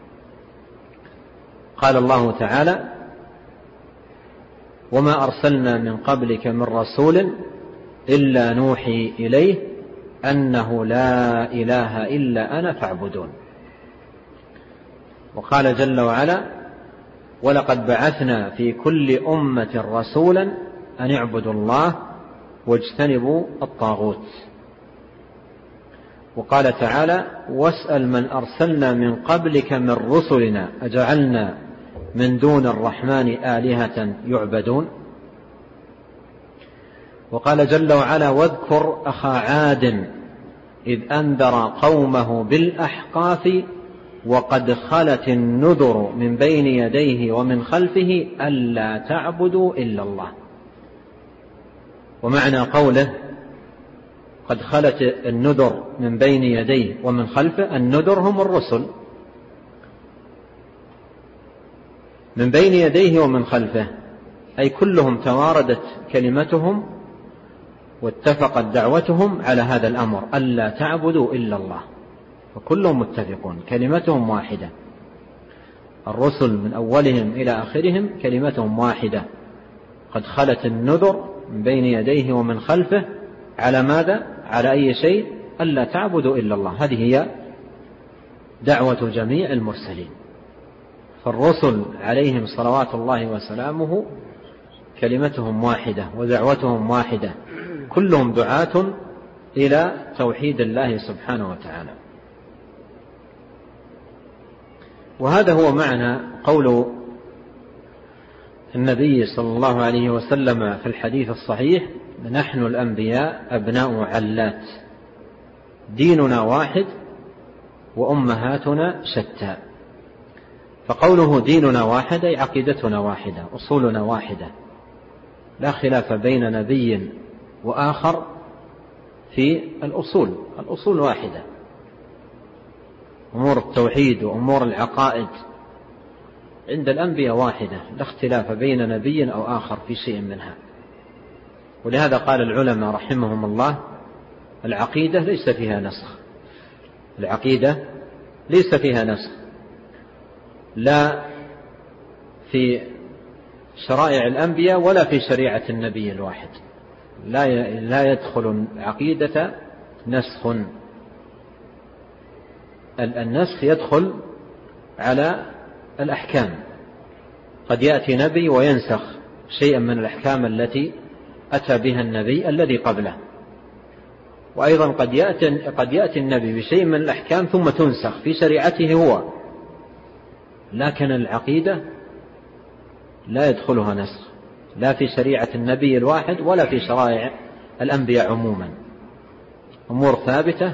قال الله تعالى: وما أرسلنا من قبلك من رسول إلا نوحي إليه أنه لا إله إلا أنا فاعبدون. وقال جل وعلا: ولقد بعثنا في كل أمة رسولا أن اعبدوا الله واجتنبوا الطاغوت. وقال تعالى: واسأل من أرسلنا من قبلك من رسلنا أجعلنا من دون الرحمن آلهة يعبدون. وقال جل وعلا: واذكر أخا عاد إذ أنذر قومه بالأحقاف وقد خلت النذر من بين يديه ومن خلفه ألا تعبدوا إلا الله. ومعنى قوله قد خلت النذر من بين يديه ومن خلفه، النذر هم الرسل، من بين يديه ومن خلفه أي كلهم تواردت كلمتهم واتفقت دعوتهم على هذا الأمر ألا تعبدوا إلا الله، فكلهم متفقون كلمتهم واحدة. الرسل من أولهم إلى آخرهم كلمتهم واحدة، قد خلت النذر من بين يديه ومن خلفه على ماذا؟ على أي شيء؟ ألا تعبدوا إلا الله. هذه هي دعوة جميع المرسلين. فالرسل عليهم صلوات الله وسلامه كلمتهم واحدة ودعوتهم واحدة، كلهم دعاة إلى توحيد الله سبحانه وتعالى. وهذا هو معنى قول النبي صلى الله عليه وسلم في الحديث الصحيح: نحن الأنبياء أبناء علات، ديننا واحد وأمهاتنا شتى. فقوله ديننا واحد أي عقيدتنا واحدة، أصولنا واحدة، لا خلاف بين نبي وآخر في الأصول، الأصول واحدة. أمور التوحيد وأمور العقائد عند الأنبياء واحدة، لا اختلاف بين نبي أو آخر في شيء منها. ولهذا قال العلماء رحمهم الله: العقيدة ليس فيها نسخ، العقيدة ليس فيها نسخ، لا في شرائع الأنبياء ولا في شريعة النبي الواحد، لا لا يدخل العقيدة نسخ. النسخ يدخل على الأحكام، قد يأتي نبي وينسخ شيئا من الأحكام التي أتى بها النبي الذي قبله، وأيضا قد يأتي, قد يأتي النبي بشيء من الأحكام ثم تنسخ في شريعته هو، لكن العقيدة لا يدخلها نسخ، لا في شريعة النبي الواحد ولا في شرائع الأنبياء عموما. أمور ثابتة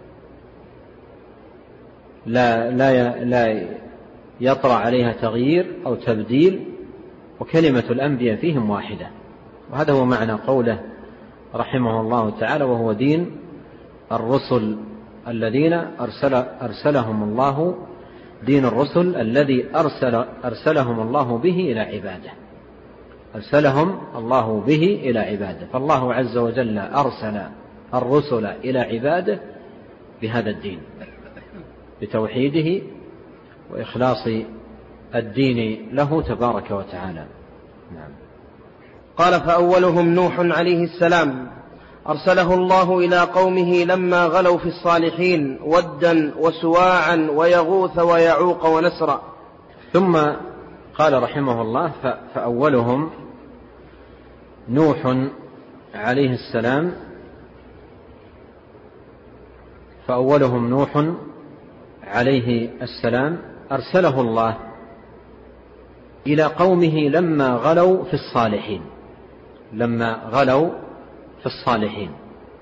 لا, لا, لا يطرأ عليها تغيير أو تبديل، وكلمة الأنبياء فيهم واحدة. وهذا هو معنى قوله رحمه الله تعالى: وهو دين الرسل الذين أرسل أرسلهم الله، دين الرسل الذي أرسل أرسلهم الله به إلى عباده، أرسلهم الله به إلى عباده. فالله عز وجل أرسل الرسل إلى عباده بهذا الدين، بتوحيده وإخلاص الدين له تبارك وتعالى. نعم. قال: فأولهم نوح عليه السلام، أرسله الله إلى قومه لما غلوا في الصالحين ودا وسواعا ويغوث ويعوق ونسرا. ثم قال رحمه الله: فأولهم نوح عليه السلام فأولهم نوح عليه السلام أرسله الله إلى قومه لما غلوا في الصالحين لما غلوا في الصالحين.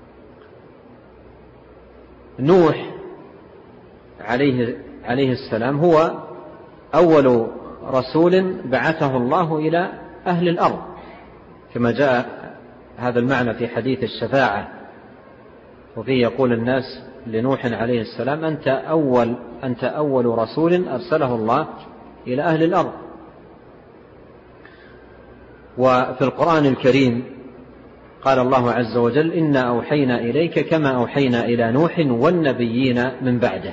نوح عليه, عليه السلام هو أول رسول بعثه الله إلى أهل الأرض، كما جاء هذا المعنى في حديث الشفاعة، وفيه يقول الناس لنوح عليه السلام أنت أول, أنت أول رسول أرسله الله إلى أهل الأرض. وفي القرآن الكريم قال الله عز وجل إنا أوحينا إليك كما أوحينا إلى نوح والنبيين من بعده.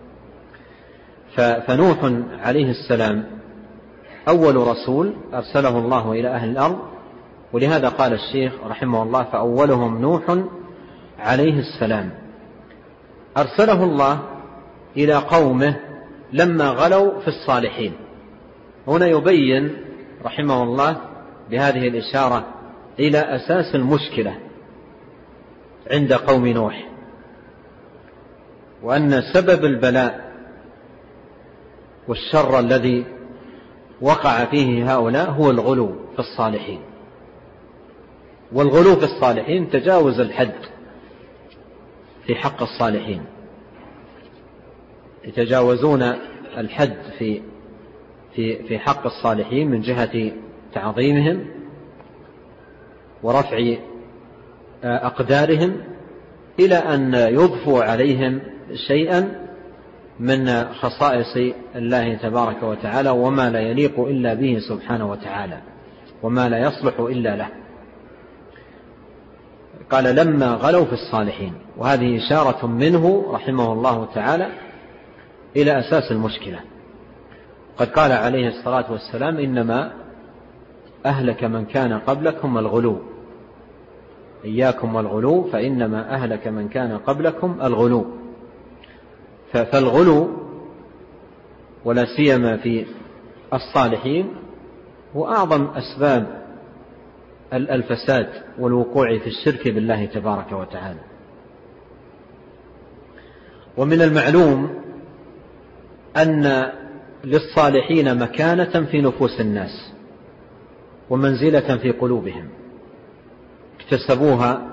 فنوح عليه السلام أول رسول أرسله الله إلى أهل الأرض، ولهذا قال الشيخ رحمه الله فأولهم نوح عليه السلام أرسله الله إلى قومه لما غلوا في الصالحين. هنا يبين رحمه الله بهذه الإشارة إلى أساس المشكلة عند قوم نوح، وأن سبب البلاء والشر الذي وقع فيه هؤلاء هو الغلو في الصالحين. والغلو في الصالحين تجاوز الحد في حق الصالحين، يتجاوزون الحد في في في حق الصالحين من جهة تعظيمهم ورفع أقدارهم، إلى أن يضفوا عليهم شيئا من خصائص الله تبارك وتعالى وما لا يليق إلا به سبحانه وتعالى وما لا يصلح إلا له. قال لما غلوا في الصالحين، وهذه إشارة منه رحمه الله تعالى إلى أساس المشكلة. قد قال عليه الصلاة والسلام إنما أهلك من كان قبلكم الغلو، إياكم والغلو فإنما أهلك من كان قبلكم الغلو. فالغلو ولا سيما في الصالحين هو أعظم أسباب الفساد والوقوع في الشرك بالله تبارك وتعالى. ومن المعلوم أن للصالحين مكانة في نفوس الناس ومنزلة في قلوبهم اكتسبوها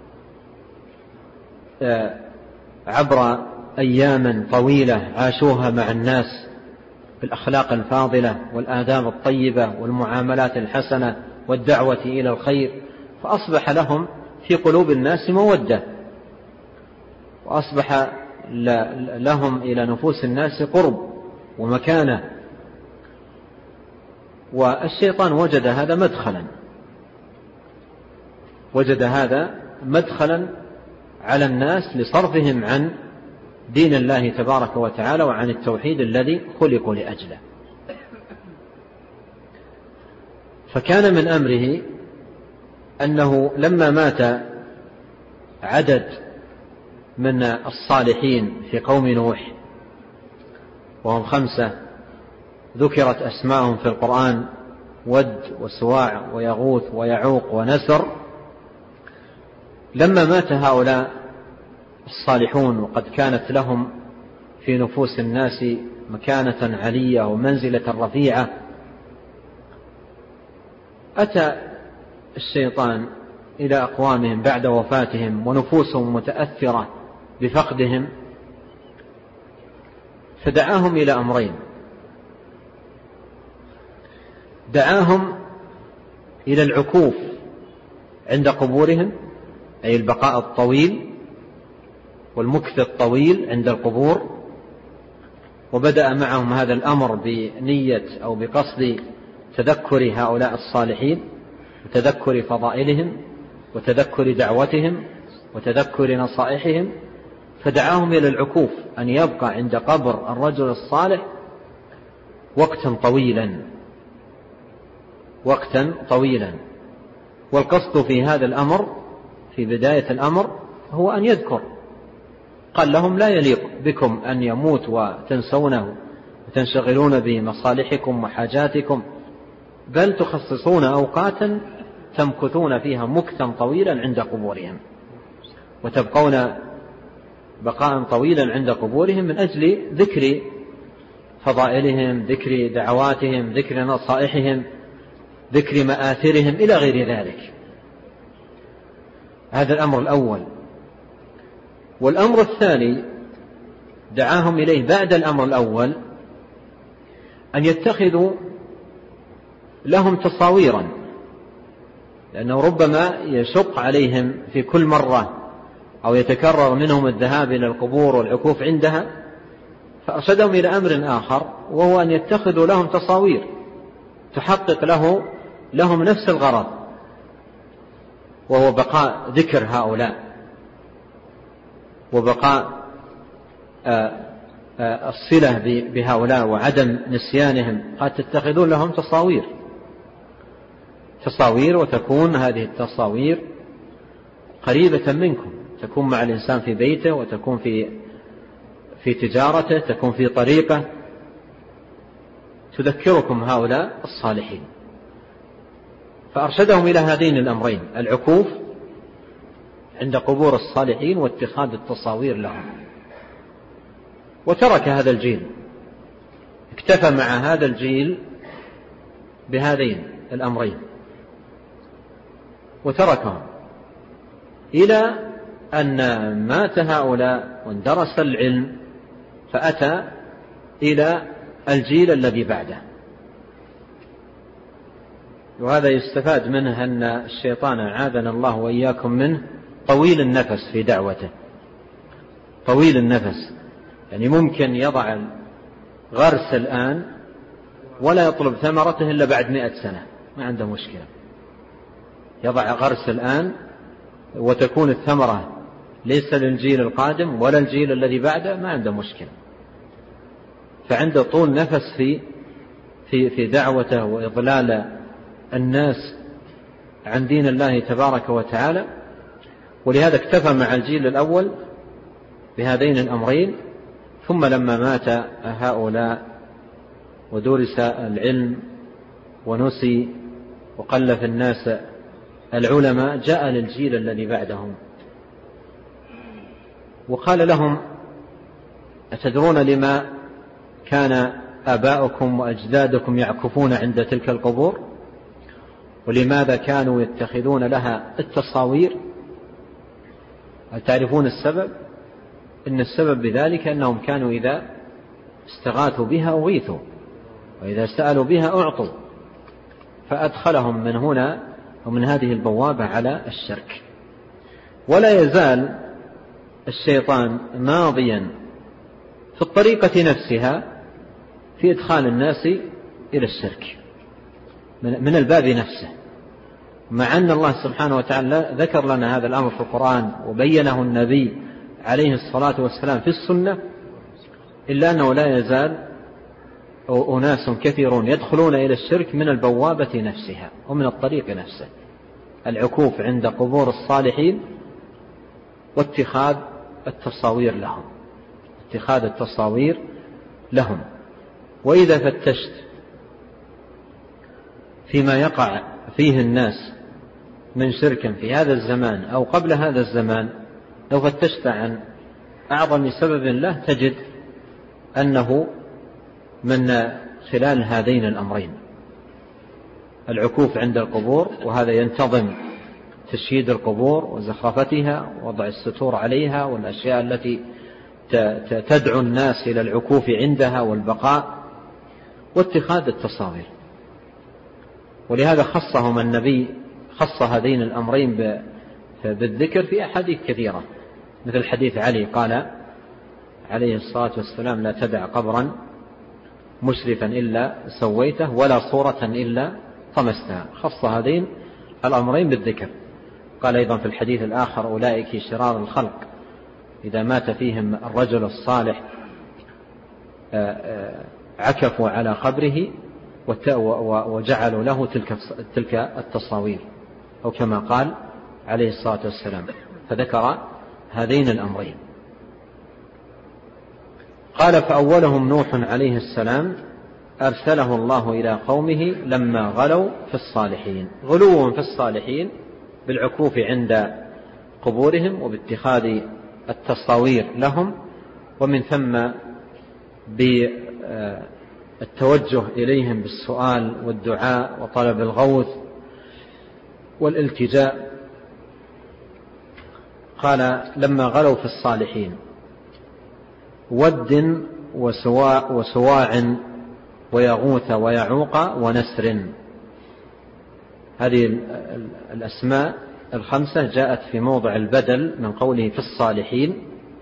عبر أيام طويلة عاشوها مع الناس بالأخلاق الفاضلة والآداب الطيبة والمعاملات الحسنة والدعوة إلى الخير، فأصبح لهم في قلوب الناس مودة، وأصبح لهم إلى نفوس الناس قرب ومكانة. والشيطان وجد هذا مدخلا وجد هذا مدخلا على الناس لصرفهم عن دين الله تبارك وتعالى وعن التوحيد الذي خلقوا لأجله. فكان من أمره أنه لما مات عدد من الصالحين في قوم نوح وهم خمسة ذكرت أسماءهم في القرآن: ود وسواع ويغوث ويعوق ونسر. لما مات هؤلاء الصالحون وقد كانت لهم في نفوس الناس مكانة علية ومنزلة رفيعة، أتى الشيطان إلى أقوامهم بعد وفاتهم ونفوسهم متأثرة بفقدهم، فدعاهم إلى أمرين: دعاهم إلى العكوف عند قبورهم، أي البقاء الطويل والمكث الطويل عند القبور، وبدأ معهم هذا الأمر بنية أو بقصد تذكر هؤلاء الصالحين وتذكر فضائلهم وتذكر دعوتهم وتذكر نصائحهم، فدعاهم إلى العكوف، أن يبقى عند قبر الرجل الصالح وقتا طويلا وقتا طويلا. والقصد في هذا الأمر في بداية الأمر هو أن يذكر. قال لهم: لا يليق بكم أن يموت وتنسونه وتنشغلون بمصالحكم وحاجاتكم، بل تخصصون أوقاتا تمكثون فيها مكثا طويلا عند قبورهم، وتبقون بقاء طويلا عند قبورهم من أجل ذكر فضائلهم، ذكر دعواتهم، ذكر نصائحهم، ذكر مآثرهم إلى غير ذلك. هذا الأمر الأول. والأمر الثاني دعاهم إليه بعد الأمر الأول أن يتخذوا لهم تصاويرا، لأنه ربما يشق عليهم في كل مرة أو يتكرر منهم الذهاب إلى القبور والعكوف عندها، فأرشدهم إلى أمر آخر، وهو أن يتخذوا لهم تصاوير تحقق له لهم نفس الغرض، وهو بقاء ذكر هؤلاء وبقاء الصلة بهؤلاء وعدم نسيانهم. قد تتخذون لهم تصاوير تصاوير وتكون هذه التصاوير قريبة منكم، تكون مع الإنسان في بيته، وتكون في في تجارته، تكون في طريقه، تذكركم هؤلاء الصالحين. فأرشدهم إلى هذين الأمرين: العكوف عند قبور الصالحين واتخاذ التصاوير لهم. وترك هذا الجيل، اكتفى مع هذا الجيل بهذين الأمرين وتركهم، إلى أن مات هؤلاء واندرس العلم، فأتى إلى الجيل الذي بعده. وهذا يستفاد منه أن الشيطان أعاذنا الله وإياكم منه طويل النفس في دعوته، طويل النفس، يعني ممكن يضع غرس الآن ولا يطلب ثمرته إلا بعد مئة سنة، ما عنده مشكلة. يضع غرس الآن وتكون الثمرة ليس للجيل القادم ولا الجيل الذي بعده، ما عنده مشكلة. فعنده طول نفس في في في دعوته وإضلال الناس عن دين الله تبارك وتعالى. ولهذا اكتفى مع الجيل الأول بهذين الأمرين، ثم لما مات هؤلاء ودرس العلم ونسي وقل في الناس العلماء، جاء للجيل الذي بعدهم وقال لهم: أتدرون لما كان آباؤكم وأجدادكم يعكفون عند تلك القبور؟ ولماذا كانوا يتخذون لها التصاوير؟ هل تعرفون السبب؟ إن السبب بذلك أنهم كانوا إذا استغاثوا بها أغيثوا، وإذا سألوا بها أعطوا، فأدخلهم من هنا ومن هذه البوابة على الشرك. ولا يزال الشيطان ماضيا في الطريقة نفسها في إدخال الناس إلى الشرك من الباب نفسه، مع أن الله سبحانه وتعالى ذكر لنا هذا الأمر في القرآن وبينه النبي عليه الصلاة والسلام في السنة، إلا أنه لا يزال أناس كثيرون يدخلون إلى الشرك من البوابة نفسها ومن الطريق نفسه: العكوف عند قبور الصالحين واتخاذ التصاوير لهم اتخاذ التصاوير لهم. وإذا فتشت فيما يقع فيه الناس من شرك في هذا الزمان أو قبل هذا الزمان، لو فتشت عن أعظم سبب له تجد أنه من خلال هذين الأمرين: العكوف عند القبور، وهذا ينتظم تشييد القبور وزخرفتها ووضع الستور عليها والأشياء التي تدعو الناس إلى العكوف عندها والبقاء، واتخاذ التصاوير. ولهذا خصهم النبي خص هذين الأمرين بالذكر في أحاديث كثيرة، مثل حديث علي قال عليه الصلاة والسلام: لا تدع قبرا مشرفا إلا سويته ولا صورة إلا طمستها. خص هذين الأمرين بالذكر. قال أيضا في الحديث الآخر: أولئك شرار الخلق إذا مات فيهم الرجل الصالح عكفوا على قبره وجعلوا له تلك التصاوير، أو كما قال عليه الصلاة والسلام. فذكر هذين الأمرين. قال: فأولهم نوح عليه السلام أرسله الله إلى قومه لما غلوا في الصالحين. غلوهم في الصالحين بالعكوف عند قبورهم وباتخاذ التصاوير لهم، ومن ثم بالتوجه إليهم بالسؤال والدعاء وطلب الغوث والالتجاء. قال لما غلوا في الصالحين ود وسواع, وسواع ويغوث ويعوق ونسر. هذه الأسماء الخمسة جاءت في موضع البدل من قوله في الصالحين،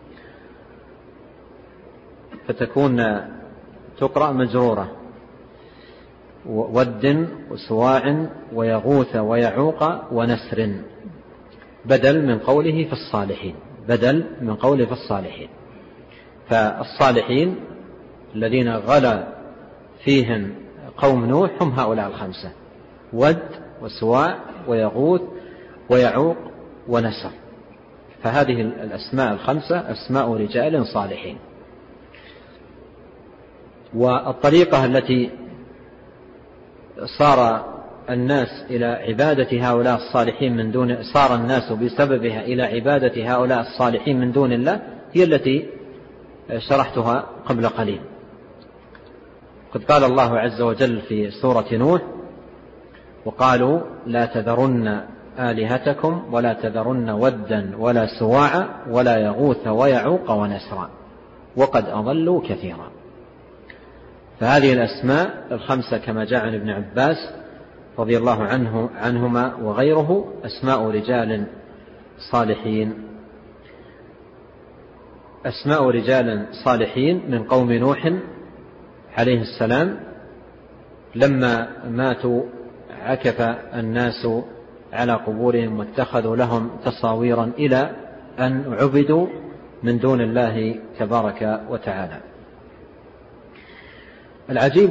فتكون تقرأ مجرورة: ود وسواع ويغوث ويعوق ونسر، بدل من قوله في الصالحين، بدل من قوله في الصالحين. فالصالحين الذين غلا فيهم قوم نوح هم هؤلاء الخمسة: ود وسواع ويغوث ويعوق ونسر. فهذه الأسماء الخمسة أسماء رجال صالحين. والطريقة التي صار الناس إلى عبادة هؤلاء الصالحين من دون صار الناس بسببها إلى عبادة هؤلاء الصالحين من دون الله هي التي شرحتها قبل قليل. قد قال الله عز وجل في سورة نوح: وقالوا لا تذرن آلهتكم ولا تذرن ودا ولا سواعا ولا يغوث ويعوق ونسرا وقد أضلوا كثيرا. فهذه الأسماء الخمسة كما جاء عن ابن عباس رضي الله عنه عنهما وغيره أسماء رجال صالحين، أسماء رجال صالحين من قوم نوح عليه السلام. لما ماتوا عكف الناس على قبورهم واتخذوا لهم تصاويرا إلى أن عبدوا من دون الله تبارك وتعالى. العجيب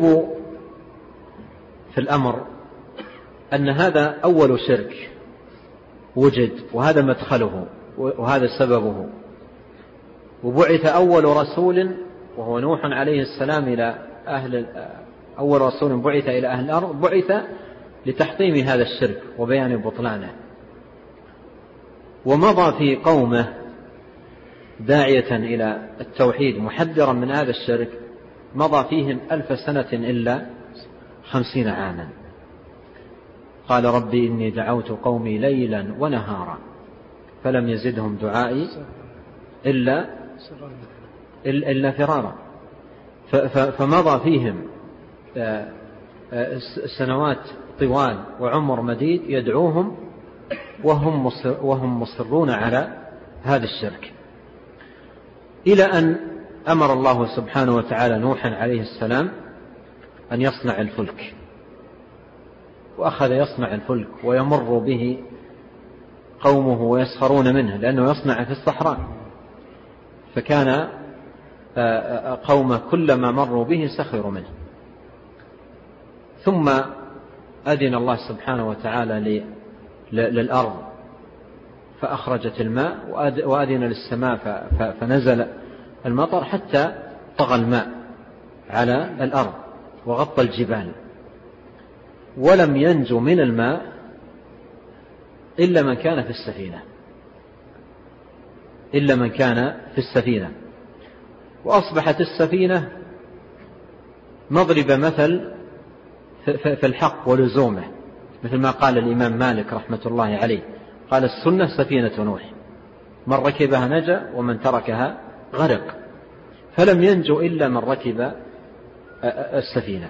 في الأمر أن هذا أول شرك وجد، وهذا مدخله وهذا سببه. وبعث أول رسول وهو نوح عليه السلام إلى أهل أول رسول بعث إلى أهل الأرض بعث لتحطيم هذا الشرك وبيان بطلانه، ومضى في قومه داعية إلى التوحيد محذرا من هذا الشرك، مضى فيهم ألف سنة إلا خمسين عاما. قال ربي إني دعوت قومي ليلا ونهارا فلم يزدهم دعائي إلا, إلا فرارا. فمضى فيهم سنوات طوال وعمر مديد يدعوهم وهم, مصر وهم مصرون على هذا الشرك، إلى أن أمر الله سبحانه وتعالى نوحا عليه السلام أن يصنع الفلك، وأخذ يصنع الفلك ويمر به قومه ويسخرون منه لأنه يصنع في الصحراء، فكان قومه كلما مروا به سخروا منه. ثم أذن الله سبحانه وتعالى للأرض فأخرجت الماء، وأذن للسماء فنزل المطر حتى طغى الماء على الأرض وغطى الجبال، ولم ينجو من الماء إلا من كان في السفينة إلا من كان في السفينة وأصبحت السفينة مضرب مثل في الحق ولزومه، مثل ما قال الإمام مالك رحمة الله عليه، قال السنة سفينة نوح، من ركبها نجا ومن تركها غرق، فلم ينجو إلا من ركب السفينة.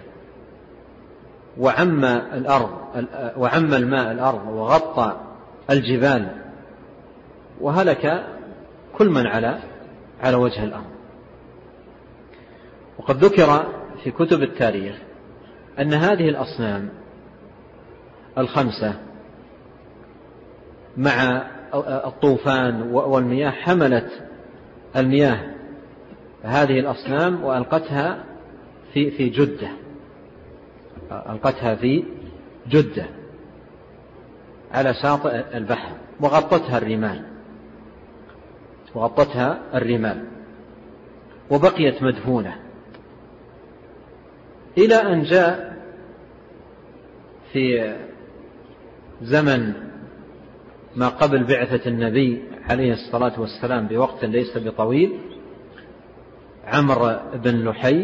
وعم الأرض وعم الماء الأرض وغطى الجبال وهلك كل من على على وجه الأرض. وقد ذكر في كتب التاريخ أن هذه الأصنام الخمسة مع الطوفان والمياه حملت المياه هذه الأصنام وألقتها في في جدة ألقتها في جدة على شاطئ البحر، وغطتها الرمال وغطتها الرمال وبقيت مدفونة إلى أن جاء في زمن ما قبل بعثة النبي عليه الصلاة والسلام بوقت ليس بطويل عمرو بن لحي.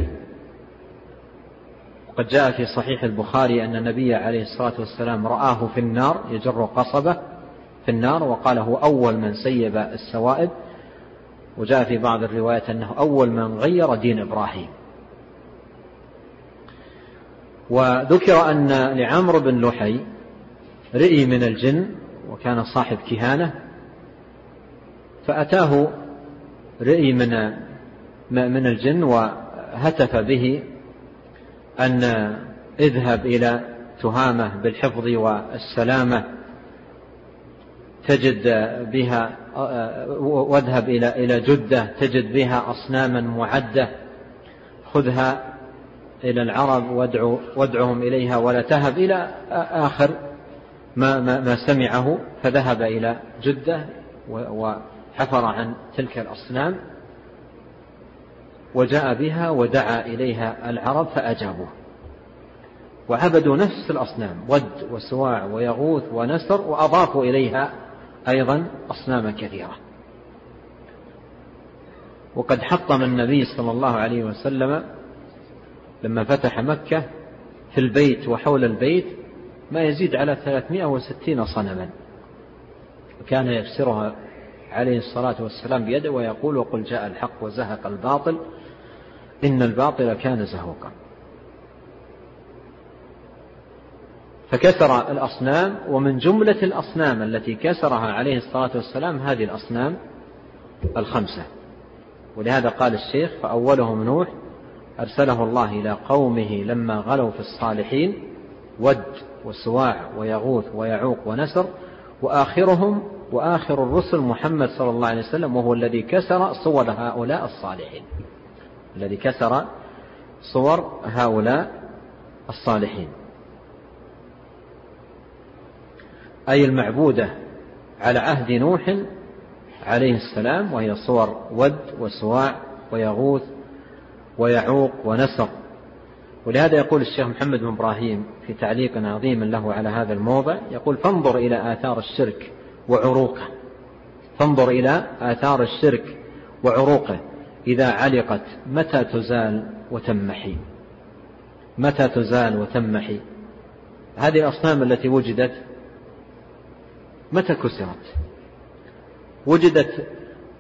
وقد جاء في صحيح البخاري أن النبي عليه الصلاة والسلام رآه في النار يجر قصبة في النار، وقال هو أول من سيب السوائب. وجاء في بعض الروايات أنه أول من غير دين إبراهيم. وذكر أن لعمرو بن لحي رئي من الجن، وكان صاحب كهانة، فأتاه رئي من من الجن وهتف به أن اذهب إلى تهامة بالحفظ والسلامة تجد بها، واذهب إلى إلى جدة تجد بها أصناما معدة، خذها إلى العرب وادعو وادعهم إليها ولا تهب، إلى آخر ما, ما, ما سمعه. فذهب إلى جدة وحفر عن تلك الأصنام وجاء بها ودعا إليها العرب فأجابوه، وعبدوا نفس الأصنام ود وسواع ويغوث ونسر، وأضافوا إليها أيضا أصنام كثيرة. وقد حطم النبي صلى الله عليه وسلم لما فتح مكة في البيت وحول البيت ما يزيد على ثلاثمائة وستين صنما، وكان يكسرها عليه الصلاة والسلام بيده ويقول وقل جاء الحق وزهق الباطل إن الباطل كان زهوقا. فكسر الأصنام، ومن جملة الأصنام التي كسرها عليه الصلاة والسلام هذه الأصنام الخمسة. ولهذا قال الشيخ فأولهم نوح أرسله الله إلى قومه لما غلوا في الصالحين ود وسواع ويغوث ويعوق ونسر، وآخرهم وآخر الرسل محمد صلى الله عليه وسلم، وهو الذي كسر صور هؤلاء الصالحين، الذي كسر صور هؤلاء الصالحين، أي المعبودة على عهد نوح عليه السلام، وهي صور ود وسواع ويغوث ويعوق ونسر. ولهذا يقول الشيخ محمد بن إبراهيم في تعليق عظيم له على هذا الموضع، يقول فانظر إلى آثار الشرك وعروقه، فانظر إلى آثار الشرك وعروقه إذا علقت متى تزال وتمحي، متى تزال وتمحي. هذه الأصنام التي وجدت متى كسرت؟ وجدت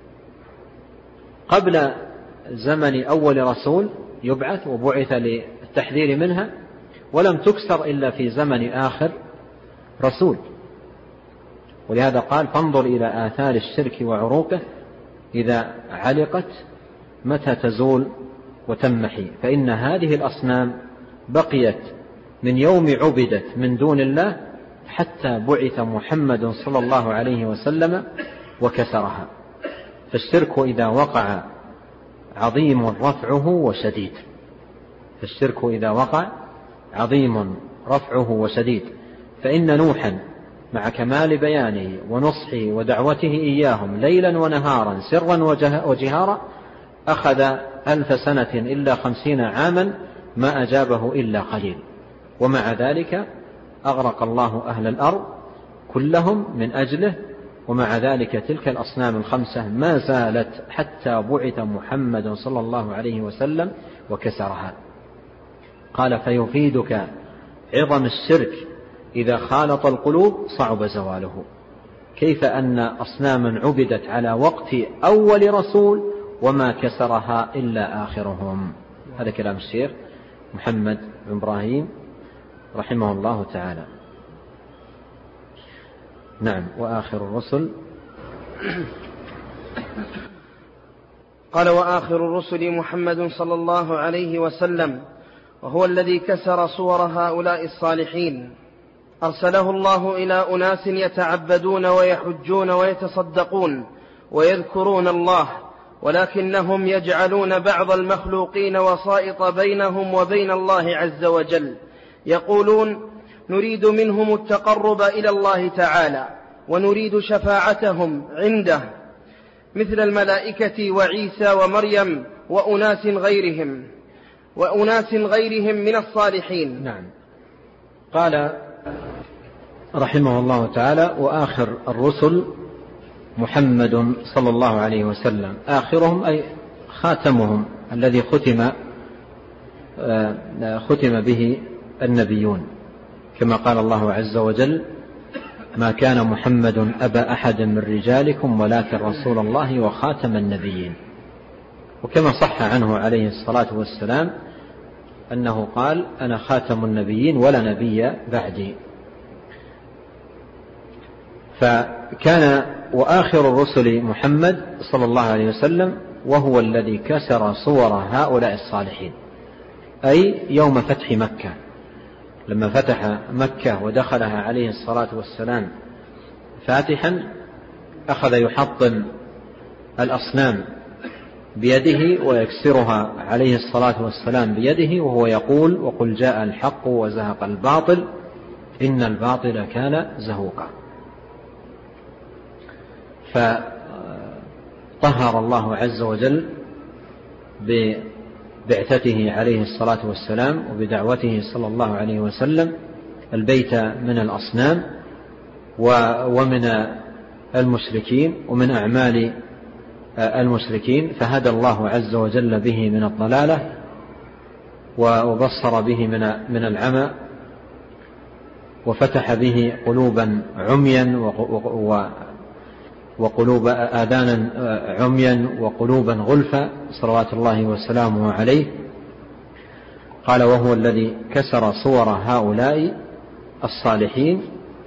قبل زمن أول رسول يبعث وبعث للتحذير منها، ولم تكسر إلا في زمن آخر رسول. ولهذا قال فانظر إلى آثار الشرك وعروقه إذا علقت متى تزول وتمحي. فإن هذه الأصنام بقيت من يوم عبدت من دون الله حتى بعث محمد صلى الله عليه وسلم وكسرها. فالشرك إذا وقع عظيم رفعه وشديد، فالشرك إذا وقع عظيم رفعه وشديد. فإن نوحا مع كمال بيانه ونصحه ودعوته إياهم ليلا ونهارا سرا وجهارا أخذ ألف سنة إلا خمسين عاما ما أجابه إلا قليل، ومع ذلك أغرق الله أهل الأرض كلهم من أجله، ومع ذلك تلك الأصنام الخمسة ما زالت حتى بعث محمد صلى الله عليه وسلم وكسرها. قال فيفيدك عظم الشرك إذا خالط القلوب صعب زواله. كيف أن أصناما عبدت على وقت أول رسول وما كسرها إلا آخرهم. هذا كلام الشيخ محمد بن إبراهيم رحمه الله تعالى. نعم. وآخر الرسل قال وآخر الرسل محمد صلى الله عليه وسلم، وهو الذي كسر صور هؤلاء الصالحين. أرسله الله إلى أناس يتعبدون ويحجون ويتصدقون ويذكرون الله، ولكنهم يجعلون بعض المخلوقين وسائط بينهم وبين الله عز وجل، يقولون نريد منهم التقرب إلى الله تعالى ونريد شفاعتهم عنده، مثل الملائكة وعيسى ومريم وأناس غيرهم. وأناس غيرهم من الصالحين. نعم. قال رحمه الله تعالى: وآخر الرسل محمد صلى الله عليه وسلم. آخرهم أي خاتمهم الذي ختم ختم به النبيون، كما قال الله عز وجل: ما كان محمد أبا أحد من رجالكم ولكن رسول الله وخاتم النبيين. وكما صح عنه عليه الصلاة والسلام أنه قال: أنا خاتم النبيين ولا نبي بعدي. فكان وآخر الرسل محمد صلى الله عليه وسلم، وهو الذي كسر صور هؤلاء الصالحين، أي يوم فتح مكة، لما فتح مكة ودخلها عليه الصلاة والسلام فاتحا، أخذ يحطم الأصنام بيده ويكسرها عليه الصلاة والسلام بيده، وهو يقول: وقل جاء الحق وزهق الباطل إن الباطل كان زهوقا. فطهر الله عز وجل ببعثته عليه الصلاة والسلام وبدعوته صلى الله عليه وسلم البيت من الأصنام ومن المشركين ومن أعمال المشركين، فهدى الله عز وجل به من الضلالة وبصر به من العمى، وفتح به قلوبا عميا وقلوب آذانا عميا وقلوبا غلفا صلوات الله وسلامه عليه. قال: وهو الذي كسر صور هؤلاء الصالحين.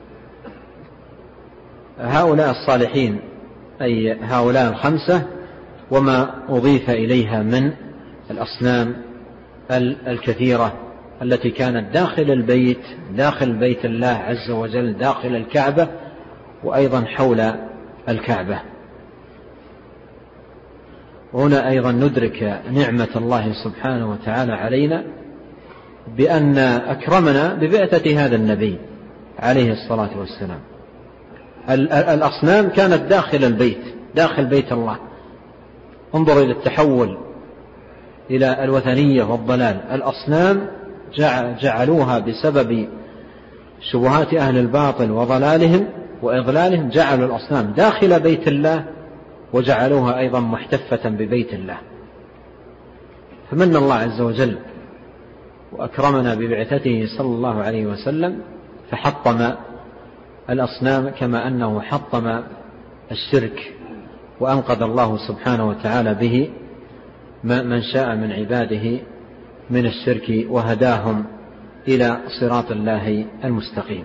هؤلاء الصالحين أي هؤلاء الخمسة وما أضيف إليها من الأصنام الكثيرة التي كانت داخل البيت، داخل بيت الله عز وجل، داخل الكعبة وأيضا حول الكعبة. هنا أيضا ندرك نعمة الله سبحانه وتعالى علينا بأن أكرمنا ببعثة هذا النبي عليه الصلاة والسلام. الأصنام كانت داخل البيت، داخل بيت الله. انظر إلى التحول إلى الوثنية والضلال. الأصنام جعلوها بسبب شبهات أهل الباطل وضلالهم وإضلالهم، جعلوا الأصنام داخل بيت الله وجعلوها أيضا محتفة ببيت الله. فمن الله عز وجل وأكرمنا ببعثته صلى الله عليه وسلم فحطم الأصنام كما أنه حطم الشرك، وأنقذ الله سبحانه وتعالى به من شاء من عباده من الشرك وهداهم إلى صراط الله المستقيم.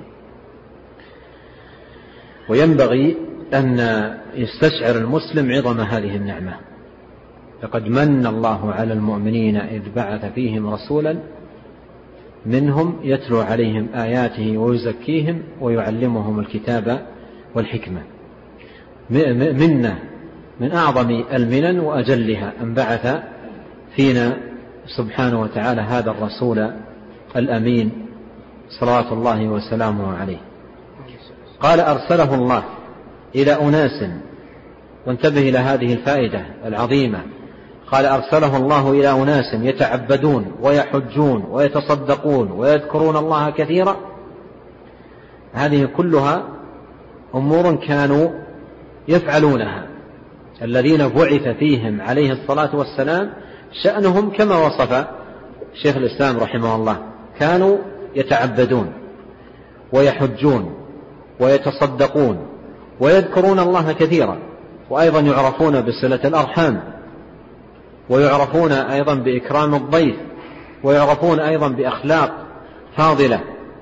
وينبغي أن يستشعر المسلم عظم هذه النعمة. لقد من الله على المؤمنين إذ بعث فيهم رسولا منهم يتلو عليهم آياته ويزكيهم ويعلمهم الكتاب والحكمة. منة من أعظم المنن وأجلها أن بعث فينا سبحانه وتعالى هذا الرسول الأمين صلوات الله وسلامه عليه. قال: أرسله الله إلى أناس، وانتبه إلى هذه الفائدة العظيمة. قال: أرسله الله إلى أناس يتعبدون ويحجون ويتصدقون ويذكرون الله كثيرا. هذه كلها أمور كانوا يفعلونها. الذين بعث فيهم عليه الصلاة والسلام شأنهم كما وصف شيخ الإسلام رحمه الله، كانوا يتعبدون ويحجون ويتصدقون ويذكرون الله كثيرا، وأيضا يعرفون بصلة الأرحام، ويعرفون أيضا بإكرام الضيف، ويعرفون أيضا بأخلاق فاضلة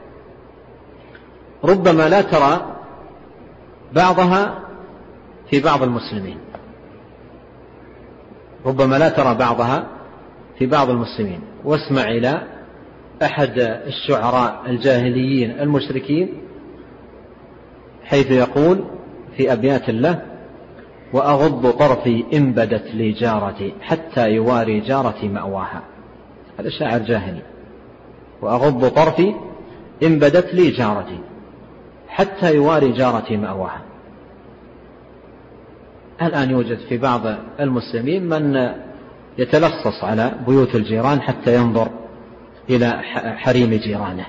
ربما لا ترى بعضها في بعض المسلمين، ربما لا ترى بعضها في بعض المسلمين. واسمع إلى أحد الشعراء الجاهليين المشركين حيث يقول في أبيات الله: وأغض طرفي إن بدت لي جارتي حتى يواري جارتي مأواها. هذا شاعر جاهلي. وأغض طرفي إن بدت لي جارتي حتى يواري جارتي مأواها. الآن يوجد في بعض المسلمين من يتلصص على بيوت الجيران حتى ينظر إلى حريم جيرانه.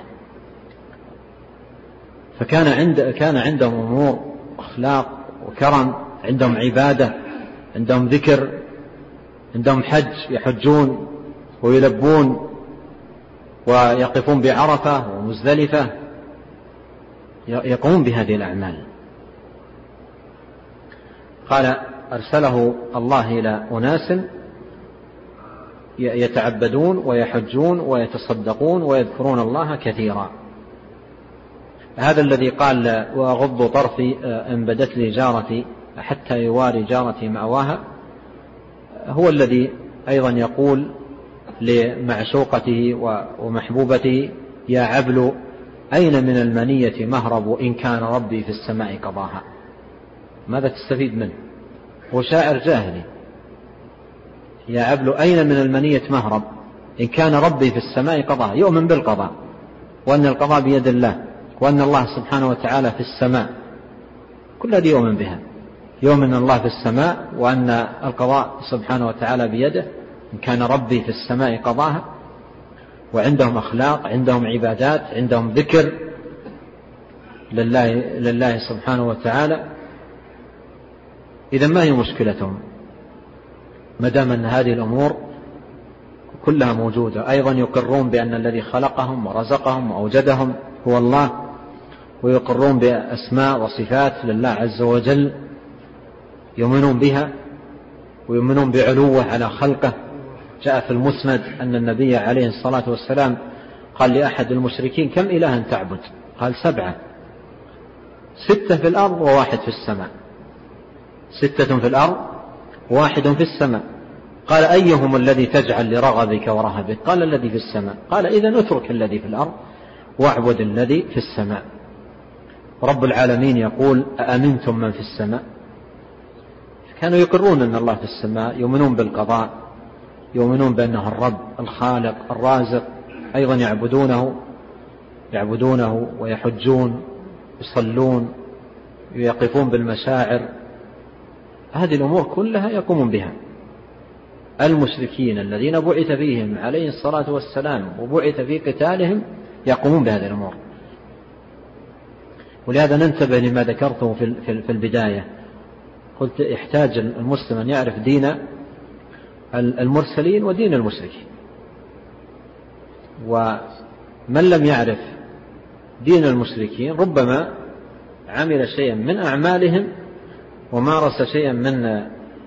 فكان عند كان عندهم أمور أخلاق وكرم، عندهم عبادة، عندهم ذكر، عندهم حج، يحجون ويلبون ويقفون بعرفة ومزدلفة، يقومون بهذه الأعمال. قال أرسله الله إلى أناس يتعبدون ويحجون ويتصدقون ويذكرون الله كثيرا. هذا الذي قال وأغض طرفي إن بدت لي جارتي حتى يواري جارتي مأواها، هو الذي أيضا يقول لمعشوقته ومحبوبته: يا عبل أين من المنية مهرب إن كان ربي في السماء قضاها. ماذا تستفيد منه؟ هو شاعر جاهلي. يا عبل أين من المنية مهرب إن كان ربي في السماء قضاها. يؤمن بالقضاء وأن القضاء بيد الله وأن الله سبحانه وتعالى في السماء، كل هذه يؤمن بها. يؤمن أن الله في السماء وأن القضاء سبحانه وتعالى بيده، إن كان ربي في السماء قضاها. وعندهم أخلاق، عندهم عبادات، عندهم ذكر لله, لله سبحانه وتعالى. إذا ما هي مشكلتهم ما دام أن هذه الأمور كلها موجودة؟ أيضا يقرون بأن الذي خلقهم ورزقهم وأوجدهم هو الله، ويقرون بأسماء وصفات لله عز وجل، يؤمنون بها ويؤمنون بعلوه على خلقه. جاء في المسند أن النبي عليه الصلاة والسلام قال لأحد المشركين: كم إلها تعبد؟ قال: سبعة، ستة في الأرض وواحد في السماء. ستة في الأرض واحد في السماء. قال: أيهم الذي تجعل لرغبك ورهبك؟ قال: الذي في السماء. قال: إذن اترك الذي في الأرض واعبد الذي في السماء. رب العالمين يقول: أأمنتم من في السماء؟ كانوا يقرون أن الله في السماء، يؤمنون بالقضاء، يؤمنون بأنه الرب الخالق الرازق. أيضا يعبدونه يعبدونه ويحجون، يصلون، يقفون بالمشاعر. هذه الأمور كلها يقومون بها. المشركين الذين بعث فيهم عليه الصلاة والسلام وبعث في قتالهم يقومون بهذه الأمور. ولهذا ننتبه لما ذكرته في البداية. قلت يحتاج المسلم أن يعرف دين المرسلين ودين المشركين. ومن لم يعرف دين المشركين ربما عمل شيئا من أعمالهم ومارس شيئا من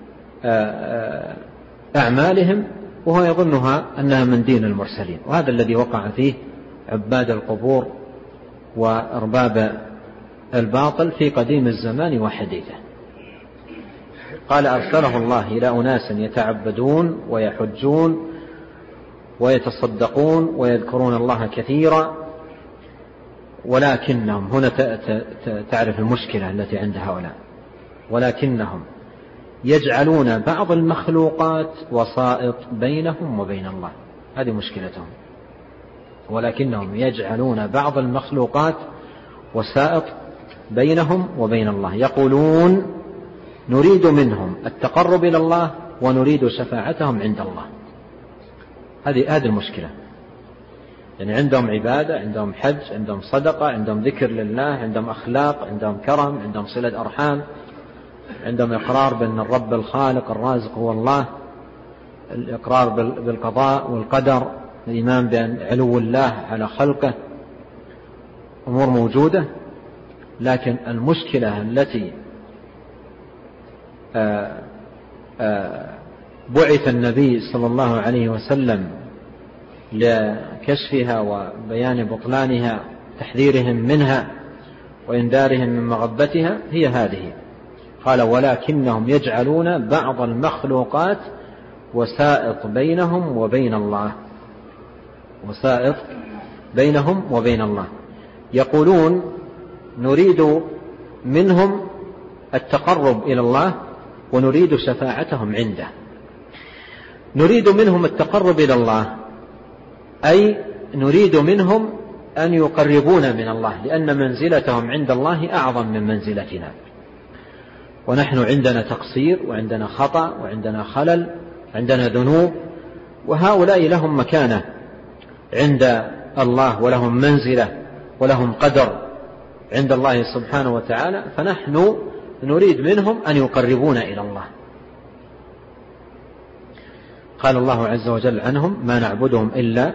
أعمالهم وهو يظنها أنها من دين المرسلين، وهذا الذي وقع فيه عباد القبور وأرباب الباطل في قديم الزمان وحديثه. قال: أرسله الله إلى أناس يتعبدون ويحجون ويتصدقون ويذكرون الله كثيرا، ولكنهم هنا تعرف المشكلة التي عند هؤلاء، ولكنهم يجعلون بعض المخلوقات وسائط بينهم وبين الله. هذه مشكلتهم. ولكنهم يجعلون بعض المخلوقات وسائط بينهم وبين الله. يقولون: نريد منهم التقرب إلى الله ونريد شفاعتهم عند الله. هذه هذه المشكلة. يعني عندهم عبادة، عندهم حج، عندهم صدقة، عندهم ذكر لله، عندهم أخلاق، عندهم كرم، عندهم صلة أرحام، عندهم إقرار بأن الرب الخالق الرازق هو الله، الإقرار بالقضاء والقدر، الإيمان بأن علو الله على خلقه. أمور موجودة، لكن المشكلة التي آآ آآ بعث النبي صلى الله عليه وسلم لكشفها وبيان بطلانها، تحذيرهم منها وإنذارهم من مغبتها، هي هذه. قال: ولكنهم يجعلون بعض المخلوقات وسائط بينهم وبين الله. وسائط بينهم وبين الله. يقولون: نريد منهم التقرب إلى الله ونريد شفاعتهم عنده. نريد منهم التقرب إلى الله، أي نريد منهم أن يقربون من الله، لأن منزلتهم عند الله أعظم من منزلتنا، ونحن عندنا تقصير وعندنا خطأ وعندنا خلل عندنا ذنوب، وهؤلاء لهم مكانة عند الله ولهم منزلة ولهم قدر عند الله سبحانه وتعالى، فنحن نريد منهم أن يقربونا إلى الله. قال الله عز وجل عنهم: ما نعبدهم إلا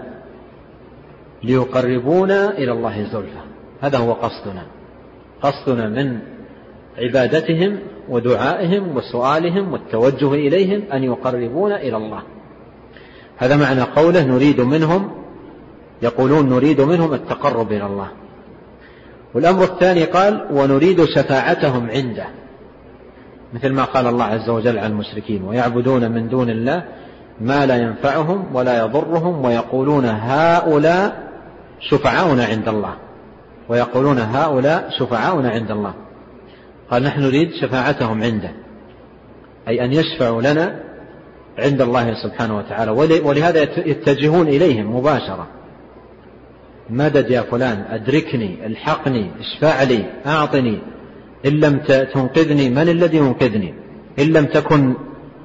ليقربونا إلى الله زلفى. هذا هو قصدنا، قصدنا من عبادتهم ودعائهم وسؤالهم والتوجه إليهم أن يقربونا إلى الله. هذا معنى قوله نريد منهم، يقولون نريد منهم التقرب إلى الله. والأمر الثاني قال: ونريد شفاعتهم عنده، مثل ما قال الله عز وجل عن المشركين: ويعبدون من دون الله ما لا ينفعهم ولا يضرهم ويقولون هؤلاء شفعاؤنا عند الله ويقولون هؤلاء شفعاؤنا عند الله. قال: نحن نريد شفاعتهم عنده، أي أن يشفعوا لنا عند الله سبحانه وتعالى، ولهذا يتجهون إليهم مباشرة: مدد يا فلان، أدركني، الحقني، اشفع لي، أعطني، إن لم تنقذني من الذي ينقذني، إن لم تكن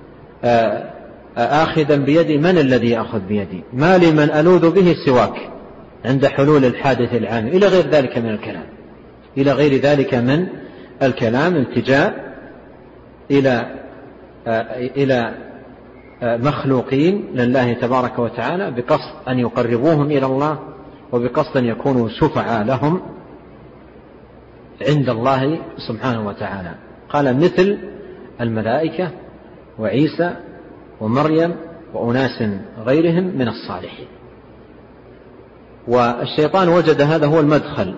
آخذا بيدي من الذي يأخذ بيدي، ما لي من ألوذ به سواك عند حلول الحادث العام، إلى غير ذلك من الكلام، إلى غير ذلك من الكلام التجاء إلى إلى مخلوقين لله تبارك وتعالى بقصد أن يقربوهم إلى الله، وبقصد أن يكونوا شفعاء لهم عند الله سبحانه وتعالى. قال: مثل الملائكة وعيسى ومريم وأناس غيرهم من الصالحين. والشيطان وجد هذا هو المدخل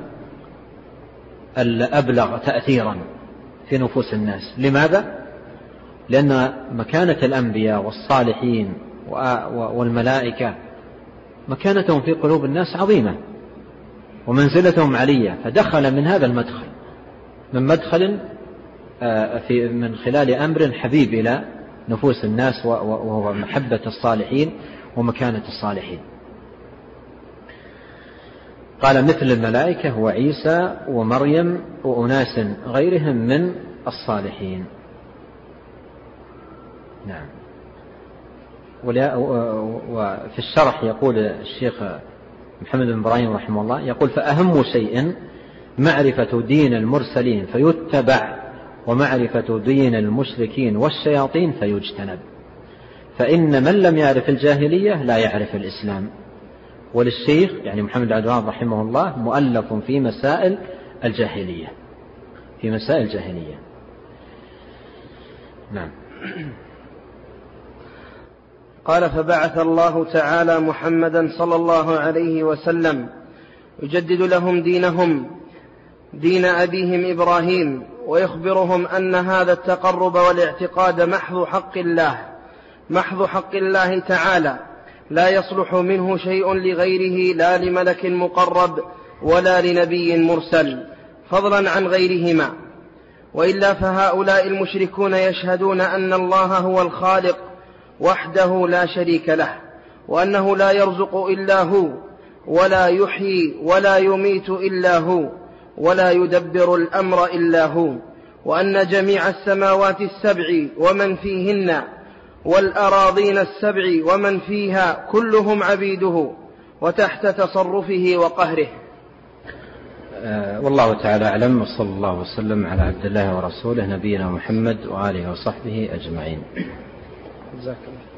الأبلغ تأثيرا في نفوس الناس. لماذا؟ لأن مكانة الأنبياء والصالحين والملائكة مكانتهم في قلوب الناس عظيمة ومنزلتهم عالية، فدخل من هذا المدخل، من مدخل في من خلال أمر حبيب إلى نفوس الناس، وهو محبة الصالحين ومكانة الصالحين. قال: مثل الملائكة وعيسى ومريم وأناس غيرهم من الصالحين. نعم. وفي الشرح يقول الشيخ محمد بن إبراهيم رحمه الله، يقول: فأهم شيء معرفة دين المرسلين فيتبع، ومعرفة دين المشركين والشياطين فيجتنب، فإن من لم يعرف الجاهلية لا يعرف الإسلام. وللشيخ يعني محمد بن عبد الوهاب رحمه الله مؤلف في مسائل الجاهلية، في مسائل الجاهلية. نعم. قال: فبعث الله تعالى محمدا صلى الله عليه وسلم يجدد لهم دينهم دين أبيهم إبراهيم، ويخبرهم أن هذا التقرب والاعتقاد محض حق الله محض حق الله تعالى، لا يصلح منه شيء لغيره، لا لملك مقرب ولا لنبي مرسل، فضلا عن غيرهما. وإلا فهؤلاء المشركون يشهدون أن الله هو الخالق وحده لا شريك له، وأنه لا يرزق إلا هو، ولا يحيي ولا يميت إلا هو، ولا يدبر الأمر إلا هو، وأن جميع السماوات السبع ومن فيهن والأراضين السبع ومن فيها كلهم عبيده وتحت تصرفه وقهره. آه والله تعالى أعلم، وصلى الله وسلم على عبد الله ورسوله نبينا محمد وآله وصحبه أجمعين. جزاك الله.